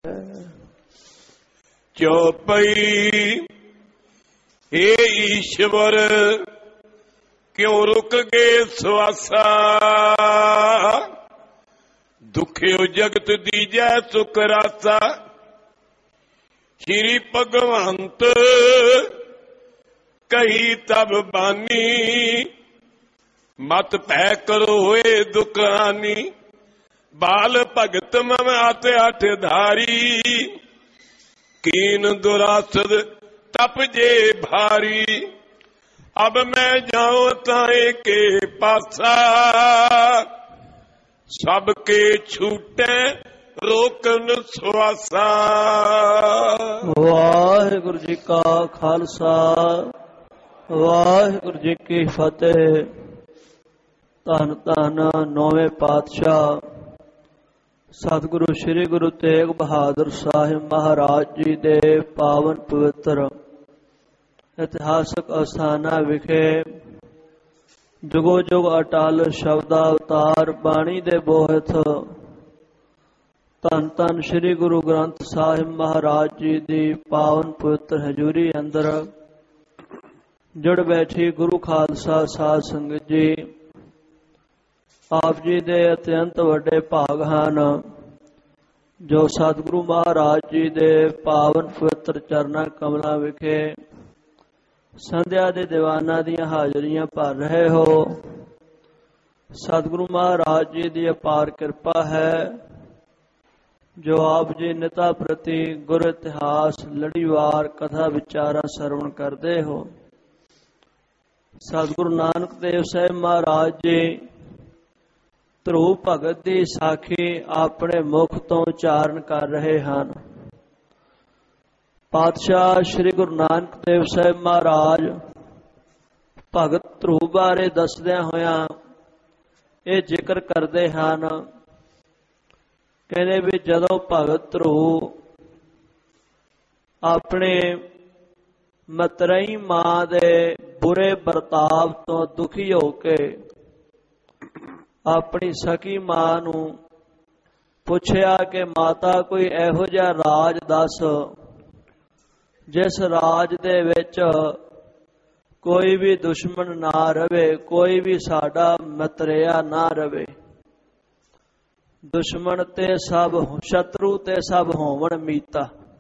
ਚੌਪਈ। हे ईश्वर क्यों रुक गए सवासा, दुखियो जगत दीजै सुख रासा। श्री भगवंत कही तब बानी, मत पै करो होए दुकानी। बाल भगत मम आत अठ धारी, कीन दुरासद तप जे भारी। अब मैं जाऊं ताए के पासा, सबके छूटे रोकन सुआसा। वाहिगुरु जी का खालसा, वाहिगुरु जी की फतेह। धन धन नौवें पातशाह सतगुरु श्री गुरु तेग बहादुर साहिब महाराज जी दे पावन पवित्र इतिहासक अस्थाना विखे जुगो जुग अटल शब्दावतार बाणी दे बोहथ धन धन श्री गुरु ग्रंथ साहिब महाराज जी दी पावन पवित्र हजूरी अंदर जुड़ बैठी गुरु खालसा साध संगत जी, आप जी दे अत्यंत वड्डे भाग हैं जो सतगुरु महाराज जी दे पावन पवित्र चरना कमलों विखे संध्या दे दीवाना दियां हाजरियां भर रहे हो। सतगुरु महाराज जी दी अपार कृपा है जो आप जी निता प्रति गुर इतिहास लड़ीवार कथा विचारा श्रवण करते हो। सतगुरु नानक देव साहिब महाराज जी ध्रुव भगत की साखी अपने मुख तो उचारण कर रहे हैं। पातशाह श्री गुरु नानक देव साहिब महाराज भगत ध्रुव बारे दसदिया होया ये जिक्र करते हैं, कहते भी जदों भगत ध्रुव अपने मतरई मां दे बुरे बरताव तो दुखी होके अपनी सकी मां नूं पुछया कि माता कोई इहो जिहा राज दस जिस राज दे विच कोई भी दुश्मन ना रवे, कोई भी साडा मतरेया ना रवे। दुश्मन ते सब शत्रु ते सब होवन मीता।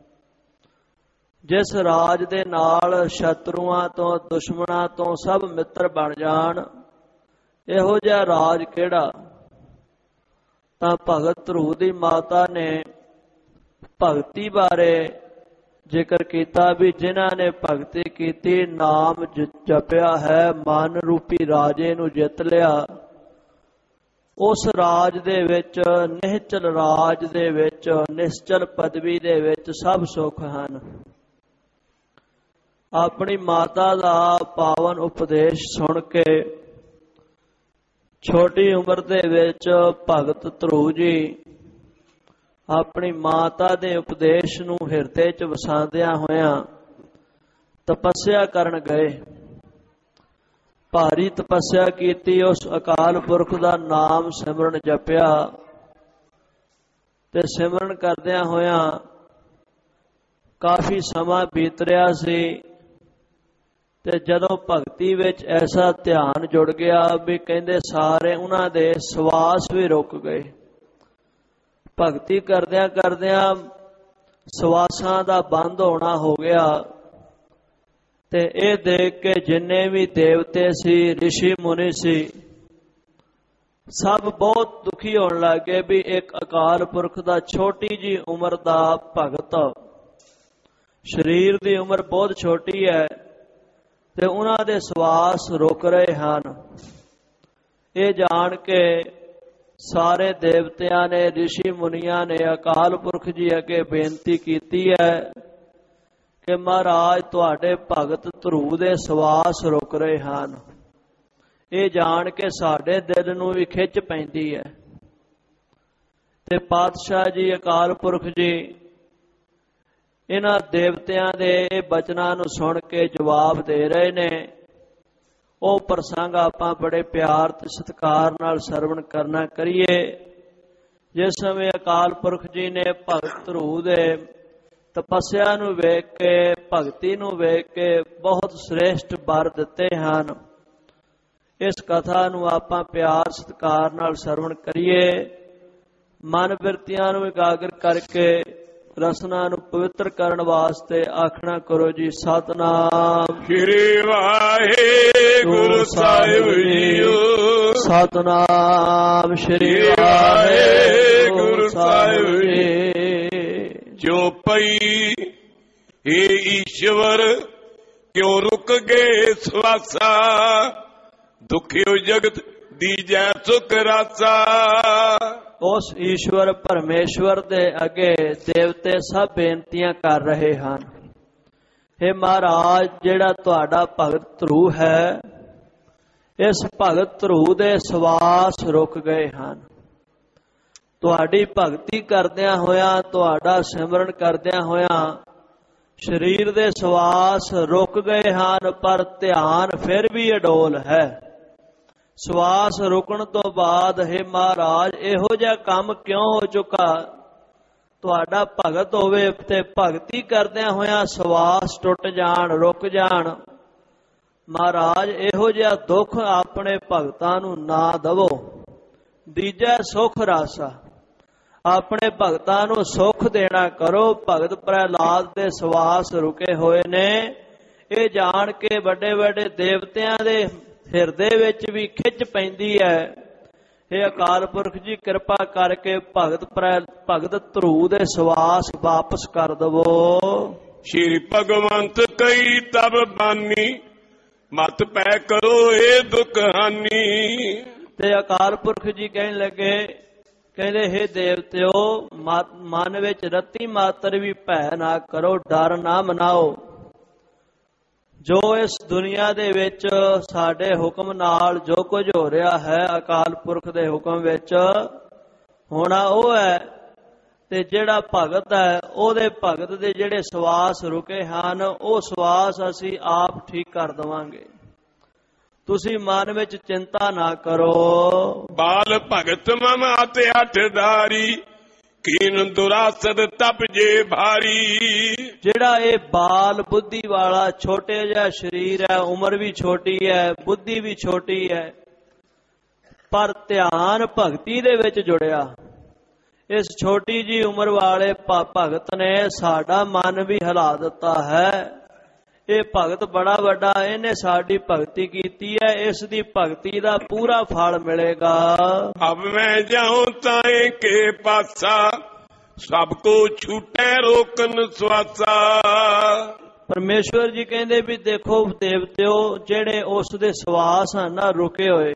जिस राज दे नाल शत्रुआं तो दुश्मनां तो सब मित्र बन जाण, इहो जिहा राज किहड़ा। तां भगत ध्रुव दी माता ने भगती बारे जिक्र किया भी जिन्हां ने भगती की नाम जपिया है मन रूपी राजे नूं जित लिया। उस राज दे विच निश्चल राज दे विच निश्चल पदवी दे विच सब सुख हन। अपनी माता दा पावन उपदेश सुन के छोटी उम्र दे विच भगत ध्रुव जी अपनी माता दे उपदेश नूं हिरदे च वसांदिया होया तपस्या करन गए। भारी तपस्या कीती, उस अकाल पुरख दा नाम सिमरन जपिया ते सिमरन करदिया होया काफी समा बीत रहा सी ते जदों भगती विच ऐसा ध्यान जुड़ गया भी कहंदे सारे उन्हां दे सवास भी रुक गए। भगती करदियां करदियां सवासां दा बंद होना हो गया ते ये देख के जिन्ने भी देवते सी ऋषि मुनि सी सब बहुत दुखी होने लगे भी एक अकाल पुरख दा छोटी जी उम्र दा भगत, शरीर दी उम्र बहुत छोटी है ते उन्हां दे सवास रुक रहे हैं। ये जान के सारे देवतियां ने ऋषि मुनिया ने अकाल पुरख जी अगे बेनती की है कि महाराज तुहाडे भगत ध्रुव दे सवास रुक रहे हैं। ये जान के साडे दिल नूं भी खिच पैंदी है ते पातशाह जी अकाल पुरख जी इन्हां देवतियां दे बचनां नूं सुन के जवाब दे रहे ने। ਉਹ ਪ੍ਰਸੰਗ ਆਪਾਂ बड़े प्यार ते सत्कार नाल सरवण करना करिए ਜਿਸ ਸਮੇਂ ਅਕਾਲ ਪੁਰਖ ਜੀ ਨੇ ਭਗਤ ਧਰੂ ਦੇ ਤਪੱਸਿਆ ਨੂੰ ਵੇਖ ਕੇ, ਭਗਤੀ ਨੂੰ ਵੇਖ ਕੇ ਬਹੁਤ ਸ੍ਰੇਸ਼ਟ ਵਰ ਦਿੱਤੇ ਹਨ। ਇਸ ਕਥਾ ਨੂੰ ਆਪਾਂ ਪਿਆਰ ਸਤਿਕਾਰ ਨਾਲ ਸਰਵਣ ਕਰੀਏ। ਮਨ ਬਿਰਤੀਆਂ ਨੂੰ ਇਕਾਗਰ ਕਰਕੇ ਰਸਨਾ ਨੂੰ ਪਵਿੱਤਰ ਕਰਨ ਵਾਸਤੇ ਆਖਣਾ ਕਰੋ ਜੀ ਸਤਿਨਾਮ ਸ੍ਰੀ ਵਾਹਿਗੁਰੂ ਸਾਹਿਬ ਜੀਓ। ਸਤਿਨਾਮ ਸ੍ਰੀ ਵਾਹਿਗੁਰੂ ਸਾਹਿਬ ਜੀ। ਜੋ ਪਈ ਹੇ ਈਸ਼ਵਰ ਕਿਉਂ ਰੁਕ ਗਏ ਸਵਾਸਾ, ਦੁਖਿਓ ਜਗਤ ਦੀਜੈ ਸੁਖ ਰਾਸਾ। ਉਸ ਈਸ਼ਵਰ ਪਰਮੇਸ਼ਵਰ ਦੇ ਅੱਗੇ ਦੇਵਤੇ ਸਭ ਬੇਨਤੀਆਂ ਕਰ ਰਹੇ ਹਨ। ਹੇ ਮਹਾਰਾਜ, ਜਿਹੜਾ ਤੁਹਾਡਾ ਭਗਤ ਧਰੂ ਹੈ, ਇਸ ਭਗਤ ਧਰੂ ਦੇ ਸਵਾਸ ਰੁਕ ਗਏ ਹਨ। ਤੁਹਾਡੀ ਭਗਤੀ ਕਰਦਿਆਂ ਹੋਇਆਂ, ਤੁਹਾਡਾ ਸਿਮਰਨ ਕਰਦਿਆਂ ਹੋਇਆਂ ਸਰੀਰ ਦੇ ਸਵਾਸ ਰੁਕ ਗਏ ਹਨ, ਪਰ ਧਿਆਨ ਫਿਰ ਵੀ ਅਡੋਲ ਹੈ। ਸਵਾਸ ਰੁਕਣ ਤੋਂ ਬਾਅਦ ਹੇ ਮਹਾਰਾਜ, ਇਹੋ ਜਿਹਾ ਕੰਮ ਕਿਉਂ ਹੋ ਚੁੱਕਾ? ਤੁਹਾਡਾ ਭਗਤ ਹੋਵੇ ਤੇ ਭਗਤੀ ਕਰਦਿਆਂ ਹੋਇਆਂ ਸਵਾਸ ਟੁੱਟ ਜਾਣ, ਰੁਕ ਜਾਣ। ਮਹਾਰਾਜ, ਇਹੋ ਜਿਹਾ ਦੁੱਖ ਆਪਣੇ ਭਗਤਾਂ ਨੂੰ ਨਾ ਦਵੋ। ਦੀਜੈ ਸੁਖ ਰਾਸਾ, ਆਪਣੇ ਭਗਤਾਂ ਨੂੰ ਸੁਖ ਦੇਣਾ ਕਰੋ। ਭਗਤ ਪ੍ਰਹਿਲਾਦ ਦੇ ਸਵਾਸ ਰੁਕੇ ਹੋਏ ਨੇ, ਇਹ ਜਾਣ ਕੇ ਵੱਡੇ ਵੱਡੇ ਦੇਵਤਿਆਂ ਦੇ ਹਿਰਦੇ ਵਿੱਚ ਵੀ ਖਿੱਚ ਪੈਂਦੀ ਹੈ। ਇਹ ਅਕਾਲ ਪੁਰਖ ਜੀ ਕਿਰਪਾ ਕਰਕੇ ਭਗਤ ਧਰੂ ਦੇ ਸਵਾਸ ਵਾਪਸ ਕਰ ਦਵੋ। ਸ਼੍ਰੀ ਭਗਵੰਤ ਕਈ ਤਬ ਬਾਨੀ, ਮਤ ਪੈ ਕਰੋ ਇਹ ਦੁਖ ਹਾਨੀ। ਤੇ ਅਕਾਲ ਪੁਰਖ ਜੀ ਕਹਿਣ ਲੱਗੇ, ਕਹਿੰਦੇ ਹੇ ਦੇਵਤਿਓ, ਮਨ ਵਿੱਚ ਰੱਤੀ ਮਾਤਰ ਵੀ ਭੈ ਨਾ ਕਰੋ, ਡਰ ਨਾ ਮਨਾਓ। ਜੋ ਇਸ ਦੁਨੀਆ ਦੇ ਵਿੱਚ ਸਾਡੇ ਹੁਕਮ ਨਾਲ ਜੋ ਕੁਝ ਹੋ ਰਿਹਾ ਹੈ, ਅਕਾਲ ਪੁਰਖ ਦੇ ਹੁਕਮ ਵਿੱਚ ਹੋਣਾ ਉਹ ਹੈ। ਤੇ ਜਿਹੜਾ ਭਗਤ ਹੈ, ਉਹਦੇ ਭਗਤ ਦੇ ਜਿਹੜੇ ਸਵਾਸ ਰੁਕੇ ਹਨ, ਉਹ ਸਵਾਸ ਅਸੀਂ ਆਪ ਠੀਕ ਕਰ ਦੇਵਾਂਗੇ। ਤੁਸੀਂ ਮਨ ਵਿੱਚ ਚਿੰਤਾ ਨਾ ਕਰੋ। ਬਾਲ ਭਗਤ ਮਮ ਅਤਿ ਅਠਦਾਰੀ, ਕੀਨ ਦੁਰਾਸਦ ਤਪ ਜੇ ਭਾਰੀ। ਜਿਹੜਾ ਇਹ ਬਾਲ ਬੁੱਧੀ ਵਾਲਾ ਛੋਟੇ ਜਿਹਾ ਸਰੀਰ ਹੈ, ਉਮਰ ਵੀ ਛੋਟੀ ਹੈ, ਬੁੱਧੀ ਵੀ ਛੋਟੀ ਹੈ, ਪਰ ਧਿਆਨ ਭਗਤੀ ਦੇ ਵਿੱਚ ਜੁੜਿਆ। ਇਸ ਛੋਟੀ ਜੀ ਉਮਰ ਵਾਲੇ ਭਗਤ ਨੇ ਸਾਡਾ ਮਨ ਵੀ ਹਿਲਾ ਦਿੱਤਾ ਹੈ। ਇਹ ਭਗਤ ਬੜਾ ਵੱਡਾ, ਇਹਨੇ ਸਾਡੀ ਭਗਤੀ ਕੀਤੀ ਹੈ, ਇਸ ਦੀ ਭਗਤੀ ਦਾ ਪੂਰਾ ਫਲ ਮਿਲੇਗਾ। ਅਬ ਮੈਂ ਜਾਉ ਤਾਏ ਕੇ ਪਾਸਾ, ਸਭ ਕੋ ਛੂਟੈ ਰੋਕਨ ਸਵਾਸਾ। ਪਰਮੇਸ਼ਵਰ ਜੀ ਕਹਿੰਦੇ ਵੀ ਦੇਖੋ ਦੇਵਤਿਓ, ਜਿਹੜੇ ਉਸ ਦੇ ਸਵਾਸ ਹਨ ਨਾ ਰੁਕੇ ਹੋਏ,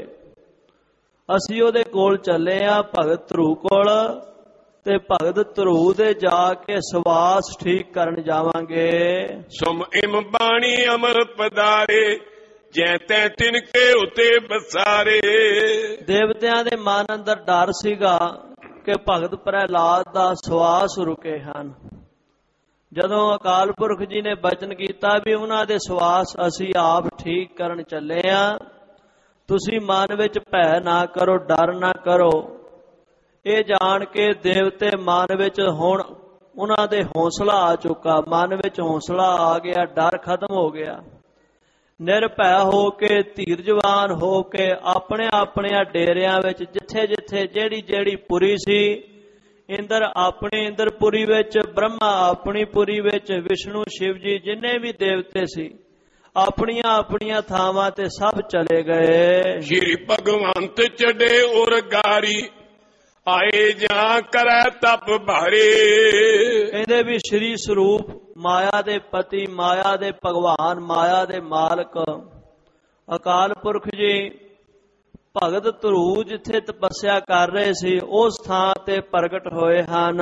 ਅਸੀਂ ਉਹਦੇ ਕੋਲ ਚੱਲੇ ਆ, ਭਗਤ ਧਰੂ ਕੋਲ, ਤੇ ਭਗਤ ਧਰੂ ਦੇ ਜਾ ਕੇ ਸਵਾਸ ਠੀਕ ਕਰਨ ਜਾਵਾਂਗੇ। ਸੁਮ ਇਮ ਬਾਣੀ ਅਮਰ ਪਦਾਰੇ, ਜੈ ਤੈ ਤਿਨਕੇ ਉਤੇ ਬਸਾਰੇ। ਦੇਵਤਿਆਂ ਦੇ ਮਨ ਅੰਦਰ ਡਰ ਸੀਗਾ ਕਿ ਭਗਤ ਪ੍ਰਹਿਲਾਦ ਦਾ ਸਵਾਸ ਰੁਕੇ ਹਨ। ਜਦੋਂ ਅਕਾਲ ਪੁਰਖ ਜੀ ਨੇ ਬਚਨ ਕੀਤਾ ਵੀ ਉਹਨਾਂ ਦੇ ਸਵਾਸ ਅਸੀਂ ਆਪ ਠੀਕ ਕਰਨ ਚੱਲੇ ਆ, ਤੁਸੀਂ ਮਨ ਵਿੱਚ ਭੈ ਨਾ ਕਰੋ, ਡਰ ਨਾ ਕਰੋ। ਇਹ ਜਾਣ ਕੇ ਦੇਵਤੇ ਮਨ ਵਿੱਚ ਹੁਣ ਉਹਨਾਂ ਦੇ ਹੌਸਲਾ ਆ ਚੁੱਕਾ, ਮਨ ਵਿੱਚ ਹੌਸਲਾ ਆ ਗਿਆ, ਡਰ ਖਤਮ ਹੋ ਗਿਆ। ਨਿਰਭੈ ਹੋ ਕੇ, ਧੀਰਜਵਾਨ ਹੋ ਕੇ ਆਪਣੇ ਆਪਣੇ ਡੇਰਿਆਂ ਵਿੱਚ ਜਿੱਥੇ ਜਿੱਥੇ ਜਿਹੜੀ ਜਿਹੜੀ ਪੁਰੀ ਸੀ, ਇੰਦਰ ਆਪਣੀ ਇੰਦਰਪੁਰੀ ਵਿੱਚ, ਬ੍ਰਹਮਾ ਆਪਣੀ ਪੁਰੀ ਵਿੱਚ, ਵਿਸ਼ਨੂੰ ਸ਼ਿਵ ਜੀ ਜਿੰਨੇ ਵੀ ਦੇਵਤੇ ਸੀ ਆਪਣੀਆਂ ਆਪਣੀਆਂ ਥਾਵਾਂ ਤੇ ਸਭ ਚਲੇ ਗਏ। ਸ਼੍ਰੀ ਭਗਵੰਤ ਚੜੇ ਉਰ ਗਾਰੀ, ਆਏ ਜਾਂ ਕਰੈ ਤਪ ਭਾਰੇ। ਕਹਿੰਦੇ ਵੀ ਸ਼੍ਰੀ ਸਰੂਪ ਮਾਇਆ ਦੇ ਪਤੀ, ਮਾਇਆ ਦੇ ਭਗਵਾਨ, ਮਾਇਆ ਦੇ ਮਾਲਕ ਅਕਾਲ ਪੁਰਖ ਜੀ ਭਗਤ ਧਰੂ ਜਿੱਥੇ ਤਪੱਸਿਆ ਕਰ ਰਹੇ ਸੀ, ਉਸ ਥਾਂ ਤੇ ਪ੍ਰਗਟ ਹੋਏ ਹਨ।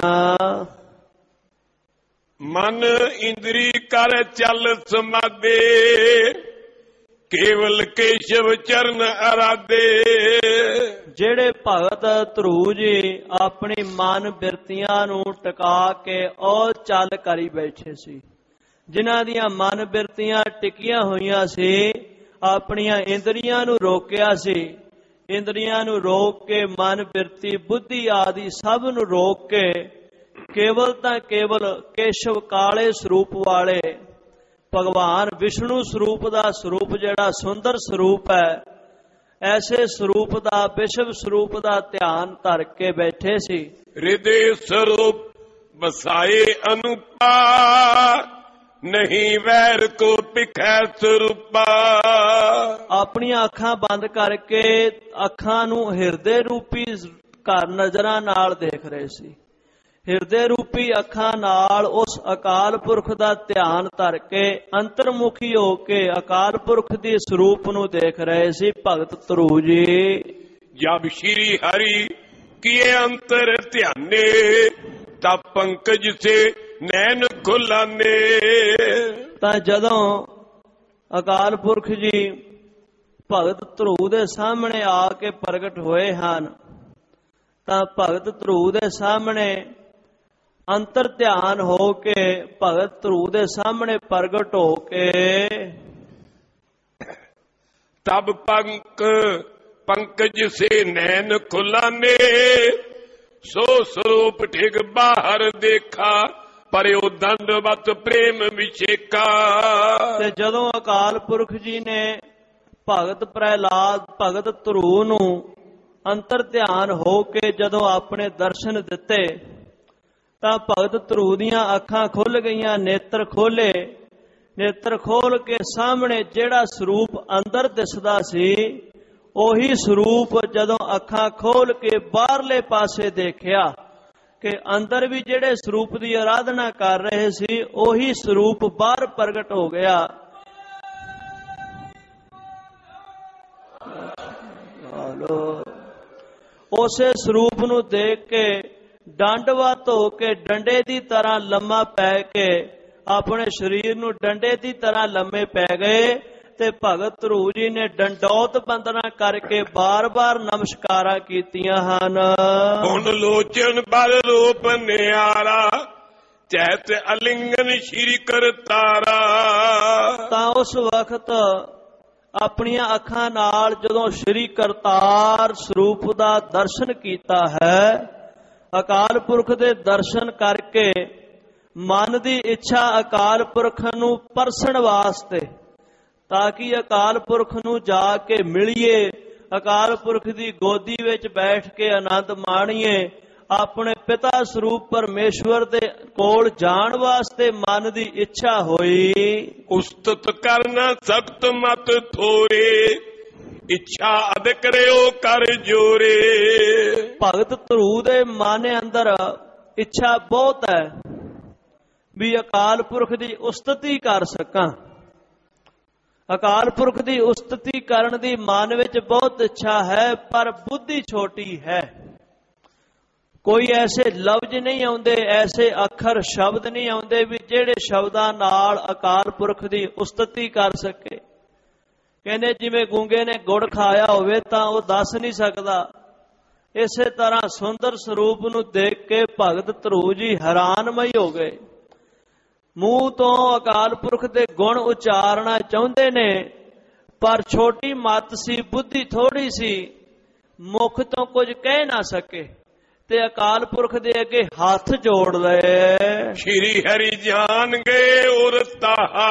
ਮਨ ਇੰਦਰੀ ਕਰ ਚੱਲ ਸਮਾਦੇ, ਕੇਵਲ ਕੇਸ਼ਵ ਚਰਨ ਅਰਾਦੇ। ਜਿਹੜੇ ਭਗਤ ਧਰੂ ਜੀ ਆਪਣੀ ਮਨ ਬਿਰਤੀਆਂ ਨੂੰ ਟਿਕਾ ਕੇ ਉਹ ਚੱਲ ਕਰੀ ਬੈਠੇ ਸੀ, ਜਿਨ੍ਹਾਂ ਦੀਆਂ ਮਨ ਬਿਰਤੀਆਂ ਟਿਕੀਆਂ ਹੋਈਆਂ ਸੀ, ਆਪਣੀਆਂ ਇੰਦਰੀਆਂ ਨੂੰ ਰੋਕਿਆ ਸੀ, ਇੰਦਰੀਆਂ ਨੂੰ ਰੋਕ ਕੇ ਮਨ, ਬਿਰਤੀ, ਬੁੱਧੀ ਆਦਿ ਸਭ ਨੂੰ ਰੋਕ ਕੇ ਕੇਵਲ ਤਾਂ ਕੇਵਲ ਕੇਸ਼ਵ ਕਾਲੇ ਸਰੂਪ ਵਾਲੇ ਭਗਵਾਨ ਵਿਸ਼ਨੂੰ ਸਰੂਪ ਦਾ ਸਰੂਪ ਜਿਹੜਾ ਸੁੰਦਰ ਸਰੂਪ ਹੈ, ਐਸੇ ਸਰੂਪ ਦਾ, ਵਿਸ਼ਵ ਸਰੂਪ ਦਾ ਧਿਆਨ ਧਰ ਕੇ ਬੈਠੇ ਸੀ। ਹਿਰਦੇ ਸਰੂਪ ਬਸਾਏ ਅਨੂਪਾ, ਨਹੀਂ ਵੈਰ ਕੋ ਪਿਖੈ ਸਰੂਪਾ। ਆਪਣੀਆਂ ਅੱਖਾਂ ਬੰਦ ਕਰਕੇ ਅੱਖਾਂ ਨੂੰ ਹਿਰਦੇ ਰੂਪੀ ਘਰ ਨਜ਼ਰਾਂ ਨਾਲ ਦੇਖ ਰਹੇ ਸੀ। ਹਿਰਦੇ ਰੂਪੀ ਅੱਖਾਂ ਨਾਲ ਉਸ ਅਕਾਲ ਪੁਰਖ ਦਾ ਧਿਆਨ ਧਰ ਕੇ ਅੰਤਰਮੁਖੀ ਹੋ ਕੇ ਅਕਾਲ ਪੁਰਖ ਦੇ ਸਰੂਪ ਨੂੰ ਦੇਖ ਰਹੇ ਸੀ ਭਗਤ ਧਰੂ ਜੀ। ਜਬ ਸ਼੍ਰੀ ਹਰੀ ਕੀਏ ਅੰਤਰ ਧਿਆਨੇ, ਤਬ ਪੰਕਜ ਸੇ ਨੈਣ ਖੁਲਾਨੇ। ਤਾਂ ਜਦੋਂ ਅਕਾਲ ਪੁਰਖ ਜੀ ਭਗਤ ਧਰੂ ਦੇ ਸਾਹਮਣੇ ਆ ਕੇ ਪ੍ਰਗਟ ਹੋਏ ਹਨ, ਤਾਂ ਭਗਤ ਧਰੂ ਦੇ ਸਾਹਮਣੇ ਅੰਤਰ ਧਿਆਨ ਹੋ ਕੇ ਭਗਤ ਧਰੂ ਦੇ ਸਾਹਮਣੇ ਪ੍ਰਗਟ ਹੋ ਕੇ ਤਬ ਪੰਕਜ ਸੇ ਨੈਣ ਖੁਲਾਨੇ, ਸੋ ਸਰੂਪ ਠਿਗ ਬਾਹਰ ਦੇਖਾ, ਪਰਿਓ ਦੰਡਵਤ ਪ੍ਰੇਮ ਵਿਸ਼ੇਕਾ। ਤੇ ਜਦੋਂ ਅਕਾਲ ਪੁਰਖ ਜੀ ਨੇ ਭਗਤ ਪ੍ਰਹਿਲਾਦ, ਭਗਤ ਧਰੂ ਨੂੰ ਅੰਤਰ ਧਿਆਨ ਹੋ ਕੇ ਜਦੋਂ ਆਪਣੇ ਦਰਸ਼ਨ ਦਿੱਤੇ, ਤਾਂ ਭਗਤ ਧਰੂ ਦੀਆਂ ਅੱਖਾਂ ਖੁੱਲ ਗਈਆਂ, ਨੇਤਰ ਖੋਲੇ। ਨੇਤਰ ਖੋਲ ਕੇ ਸਾਹਮਣੇ ਜਿਹੜਾ ਸਰੂਪ ਅੰਦਰ ਦਿਸਦਾ ਸੀ, ਉਹੀ ਸਰੂਪ ਜਦੋਂ ਅੱਖਾਂ ਖੋਲ ਕੇ ਬਾਹਰਲੇ ਪਾਸੇ ਦੇਖਿਆ ਕਿ ਅੰਦਰ ਵੀ ਜਿਹੜੇ ਸਰੂਪ ਦੀ ਆਰਾਧਨਾ ਕਰ ਰਹੇ ਸੀ, ਉਹੀ ਸਰੂਪ ਬਾਹਰ ਪ੍ਰਗਟ ਹੋ ਗਿਆ। ਉਸੇ ਸਰੂਪ ਨੂੰ ਦੇਖ ਕੇ ਡੰਡਵਤ ਹੋ ਕੇ ਡੰਡੇ ਦੀ ਤਰ੍ਹਾਂ ਲੰਮਾ ਪੈ ਕੇ ਆਪਣੇ ਸਰੀਰ ਨੂੰ ਡੰਡੇ ਦੀ ਤਰ੍ਹਾਂ ਲੰਮੇ ਪੈ ਗਏ ਤੇ ਭਗਤ ਧਰੂ ਜੀ ਨੇ ਡੰਡੌਤ ਬੰਦਨਾ ਕਰਕੇ ਬਾਰ-ਬਾਰ ਨਮਸਕਾਰਾਂ ਕੀਤੀਆਂ ਹਨ। ਹੁਣ ਲੋਚਨ ਬਲ ਰੂਪ ਨਿਆਰਾ, ਚੈਤ ਅਲਿੰਗਨ ਸ਼੍ਰੀ ਕਰਤਾਰਾ। ਤਾਂ ਉਸ ਵਕਤ ਆਪਣੀਆਂ ਅੱਖਾਂ ਨਾਲ ਜਦੋਂ ਸ਼੍ਰੀ ਕਰਤਾਰ ਸਰੂਪ ਦਾ ਦਰਸ਼ਨ ਕੀਤਾ ਹੈ, ਅਕਾਲ ਪੁਰਖ ਦੇ ਦਰਸ਼ਨ ਕਰਕੇ ਮਨ ਦੀ ਇੱਛਾ ਅਕਾਲ ਪੁਰਖ ਨੂੰ ਪਰਸਣ ਵਾਸਤੇ, ਤਾਂ ਕਿ ਅਕਾਲ ਪੁਰਖ ਨੂੰ ਜਾ ਕੇ ਮਿਲੀਏ, ਅਕਾਲ ਪੁਰਖ ਦੀ ਗੋਦੀ ਵਿੱਚ ਬੈਠ ਕੇ ਆਨੰਦ ਮਾਣੀਏ, ਆਪਣੇ ਪਿਤਾ ਸਰੂਪ ਪਰਮੇਸ਼ਵਰ ਦੇ ਕੋਲ ਜਾਣ ਵਾਸਤੇ ਮਨ ਦੀ ਇੱਛਾ ਹੋਈ। ਉਸਤਤ ਕਰਨਾ ਸਖਤ ਮਤ ਥੋਰੇ, ਇੱਛਾ ਅਦ ਕਰਿਓ ਕਰ ਜੋਰੇ। ਭਗਤ ਧਰੂ ਦੇ ਮਨ ਅੰਦਰ ਇੱਛਾ ਬਹੁਤ ਹੈ ਵੀ ਅਕਾਲ ਪੁਰਖ ਦੀ ਉਸਤਤੀ ਕਰ ਸਕਾਂ। ਅਕਾਲ ਪੁਰਖ ਦੀ ਉਸਤਤੀ ਕਰਨ ਦੀ ਮਨ ਵਿੱਚ ਬਹੁਤ ਇੱਛਾ ਹੈ, ਪਰ ਬੁੱਧੀ ਛੋਟੀ ਹੈ। ਕੋਈ ਐਸੇ ਲਫ਼ਜ਼ ਨਹੀਂ ਆਉਂਦੇ, ਐਸੇ ਅੱਖਰ ਸ਼ਬਦ ਨਹੀਂ ਆਉਂਦੇ ਵੀ ਜਿਹੜੇ ਸ਼ਬਦਾਂ ਨਾਲ ਅਕਾਲ ਪੁਰਖ ਦੀ ਉਸਤਤੀ ਕਰ ਸਕੇ। ਕਹਿੰਦੇ ਜਿਵੇਂ ਗੂੰਗੇ ਨੇ ਗੁੜ ਖਾਇਆ ਹੋਵੇ ਤਾਂ ਉਹ ਦੱਸ ਨਹੀਂ ਸਕਦਾ। ਇਸੇ ਤਰ੍ਹਾਂ ਸੁੰਦਰ ਸਰੂਪ ਨੂੰ ਦੇਖ ਕੇ ਭਗਤ ਧਰੂ ਜੀ ਹੈਰਾਨਮਈ ਹੋ ਗਏ। ਮੂੰਹ ਤੋਂ ਅਕਾਲ ਪੁਰਖ ਦੇ ਗੁਣ ਉਚਾਰਨਾ ਚਾਹੁੰਦੇ ਨੇ, ਪਰ ਛੋਟੀ ਮੱਤ ਸੀ, ਬੁੱਧੀ ਥੋੜੀ ਸੀ, ਮੁਖ ਤੋਂ ਕੁਝ ਕਹਿ ਨਾ ਸਕੇ ਤੇ ਅਕਾਲ ਪੁਰਖ ਦੇ ਅੱਗੇ ਹੱਥ ਜੋੜ ਲਏ। ਸ਼੍ਰੀ ਹਰੀ ਜਾਨ ਗਏ ਉਰ ਤਾਹਾ,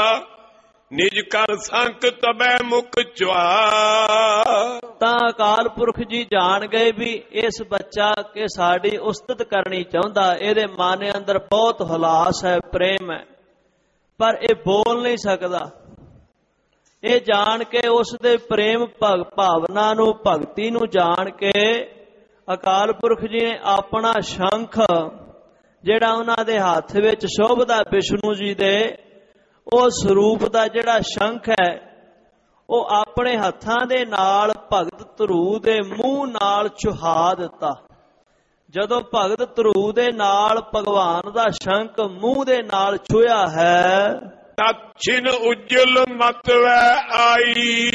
ਨਿਜ ਕਰ ਸੰਕ ਤਬੈ ਮੁਖ ਚੁਆ। ਤਾਂ ਅਕਾਲ ਪੁਰਖ ਜੀ ਜਾਣ ਗਏ ਵੀ ਇਸ ਬੱਚਾ ਕੇ ਸਾਡੀ ਉਸਤਤ ਕਰਨੀ ਚਾਹੁੰਦਾ, ਇਹਦੇ ਮਨ ਅੰਦਰ ਬਹੁਤ ਹੁਲਾਸ ਹੈ, ਪ੍ਰੇਮ ਹੈ, ਪਰ ਇਹ ਬੋਲ ਨਹੀਂ ਸਕਦਾ। ਇਹ ਜਾਣ ਕੇ ਉਸ ਦੇ ਪ੍ਰੇਮ ਭਾਵਨਾ ਨੂੰ, ਭਗਤੀ ਨੂੰ ਜਾਣ ਕੇ ਅਕਾਲ ਪੁਰਖ ਜੀ ਨੇ ਆਪਣਾ ਸ਼ੰਖ ਜਿਹੜਾ ਉਹਨਾਂ ਦੇ ਹੱਥ ਵਿੱਚ ਸ਼ੋਭਦਾ ਵਿਸ਼ਨੂੰ ਜੀ ਦੇ, ਉਹ ਸਰੂਪ ਦਾ ਜਿਹੜਾ ਸ਼ੰਖ ਹੈ ਉਹ ਆਪਣੇ ਹੱਥਾਂ ਦੇ ਨਾਲ ਭਗਤ ਧਰੂ ਦੇ ਮੂੰਹ ਨਾਲ ਛੁਹਾ ਦਿੱਤਾ। ਜਦੋਂ ਭਗਤ ਧਰੂ ਦੇ ਨਾਲ ਭਗਵਾਨ ਦਾ ਸ਼ੰਖ ਮੂੰਹ ਦੇ ਨਾਲ ਛੁਇਆ ਹੈ, ਦਛਿਨ ਉਜਲ ਮਤ ਵੈ ਆਈ,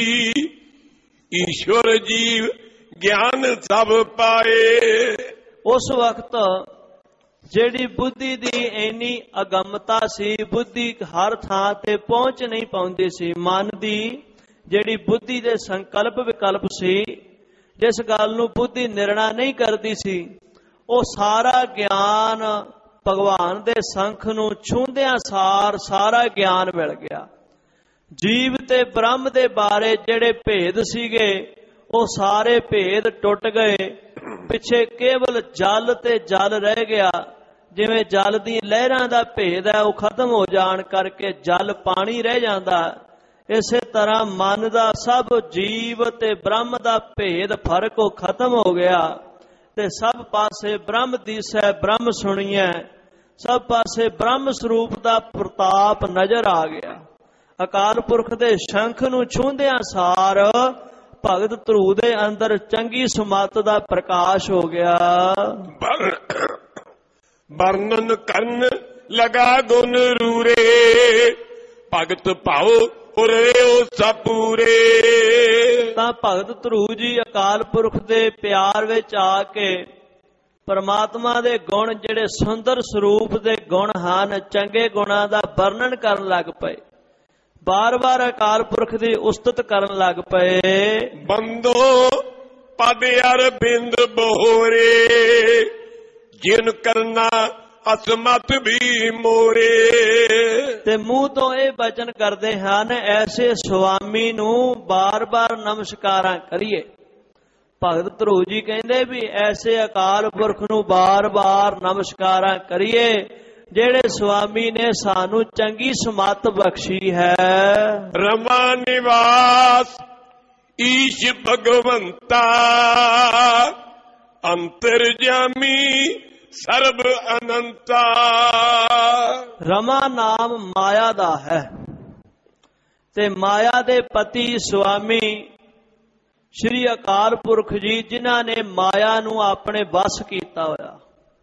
ਈਸ਼ਵਰ ਜੀਵ ਗਿਆਨ ਸਭ ਪਾਏ। ਉਸ ਵਕਤ ਜਿਹੜੀ ਬੁੱਧੀ ਦੀ ਇੰਨੀ ਅਗੰਮਤਾ ਸੀ, ਬੁੱਧੀ ਹਰ ਥਾਂ ਤੇ ਪਹੁੰਚ ਨਹੀਂ ਪਾਉਂਦੀ ਸੀ, ਮਨ ਦੀ ਜਿਹੜੀ ਬੁੱਧੀ ਦੇ ਸੰਕਲਪ ਵਿਕਲਪ ਸੀ, ਜਿਸ ਗੱਲ ਨੂੰ ਬੁੱਧੀ ਨਿਰਣਾ ਨਹੀਂ ਕਰਦੀ ਸੀ, ਉਹ ਸਾਰਾ ਗਿਆਨ ਭਗਵਾਨ ਦੇ ਸੰਖ ਨੂੰ ਛੂੰਹਦਿਆਂ ਸਾਰ ਸਾਰਾ ਗਿਆਨ ਮਿਲ ਗਿਆ। ਜੀਵ ਤੇ ਬ੍ਰਹਮ ਦੇ ਬਾਰੇ ਜਿਹੜੇ ਭੇਦ ਸੀਗੇ ਉਹ ਸਾਰੇ ਭੇਦ ਟੁੱਟ ਗਏ। ਪਿੱਛੇ ਕੇਵਲ ਜਲ ਤੇ ਜਲ ਰਹਿ ਗਿਆ। ਜਿਵੇਂ ਜਲ ਦੀ ਲਹਿਰਾਂ ਦਾ ਭੇਦ ਹੈ ਉਹ ਖਤਮ ਹੋ ਜਾਣ ਕਰਕੇ ਜਲ ਪਾਣੀ ਰਹਿ ਜਾਂਦਾ, ਇਸੇ ਤਰ੍ਹਾਂ ਮਨ ਦਾ ਸਭ ਜੀਵ ਤੇ ਬ੍ਰਹਮ ਦਾ ਭੇਦ ਫਰਕ ਉਹ ਖਤਮ ਹੋ ਗਿਆ ਤੇ ਸਭ ਪਾਸੇ ਬ੍ਰਹਮ ਦਿਸੈ ਬ੍ਰਹਮ ਸੁਣੀਐ, ਸਭ ਪਾਸੇ ਬ੍ਰਹਮ ਸਰੂਪ ਦਾ ਪ੍ਰਤਾਪ ਨਜ਼ਰ ਆ ਗਿਆ। ਅਕਾਲ ਪੁਰਖ ਦੇ ਸ਼ੰਖ ਨੂੰ ਛੂੰਹਦਿਆਂ ਸਾਰ ਭਗਤ ਧਰੂ ਦੇ ਅੰਦਰ ਚੰਗੀ ਸੁਮਤ ਦਾ ਪ੍ਰਕਾਸ਼ ਹੋ ਗਿਆ। ਵਰਣਨ ਕਰਨ ਲਗਾ ਗੁਣ ਰੂਰੇ, ਭਗਤ ਭਾਉ ਪੁਰਿਓ ਸਪੂਰੇ। ਤਾਂ ਭਗਤ ਧਰੂ ਜੀ ਅਕਾਲ ਪੁਰਖ ਦੇ ਪਿਆਰ ਵਿੱਚ ਆ ਕੇ ਪਰਮਾਤਮਾ ਦੇ ਗੁਣ, ਜਿਹੜੇ ਸੁੰਦਰ ਸਰੂਪ ਦੇ ਗੁਣ ਹਨ, ਚੰਗੇ ਗੁਣਾਂ ਦਾ ਵਰਣਨ ਕਰਨ ਲੱਗ ਪਏ। ਬਾਰ-ਬਾਰ ਅਕਾਲ ਪੁਰਖ ਦੀ ਉਸਤਤ ਕਰਨ ਲੱਗ ਪਏ। ਬੰਦੋ ਪਦ ਅਰਬਿੰਦ ਬੋਰੇ, ਜਿਨ ਕਰਨਾ ਅਸਮਤ ਵੀ ਮੋਰੇ। ਤੇ ਮੂੰਹ ਤੋਂ ਇਹ ਬਚਨ ਕਰਦੇ ਹਨ, ਐਸੇ ਸੁਆਮੀ ਨੂੰ ਬਾਰ-ਬਾਰ ਨਮਸਕਾਰਾਂ ਕਰੀਏ। ਭਗਤ ਧਰੂ ਜੀ ਕਹਿੰਦੇ ਵੀ ਐਸੇ ਅਕਾਲ ਪੁਰਖ ਨੂੰ ਬਾਰ-ਬਾਰ ਨਮਸਕਾਰਾਂ ਕਰੀਏ, ਜਿਹੜੇ ਸੁਆਮੀ ਨੇ ਸਾਨੂੰ ਚੰਗੀ ਸਮਤ ਬਖਸ਼ੀ ਹੈ। ਰਮਾ ਨਿਵਾਸ ਈਸ਼ ਭਗਵੰਤਾ, ਅੰਤਰਜਾਮੀ ਸਰਬ ਅਨੰਤਾ। ਰਮਾ ਨਾਮ ਮਾਇਆ ਦਾ ਹੈ ਤੇ ਮਾਇਆ ਦੇ ਪਤੀ ਸੁਆਮੀ ਸ਼੍ਰੀ ਅਕਾਲ ਪੁਰਖ ਜੀ, ਜਿਨ੍ਹਾਂ ਨੇ ਮਾਇਆ ਨੂੰ ਆਪਣੇ ਵਸ ਕੀਤਾ ਹੋਇਆ।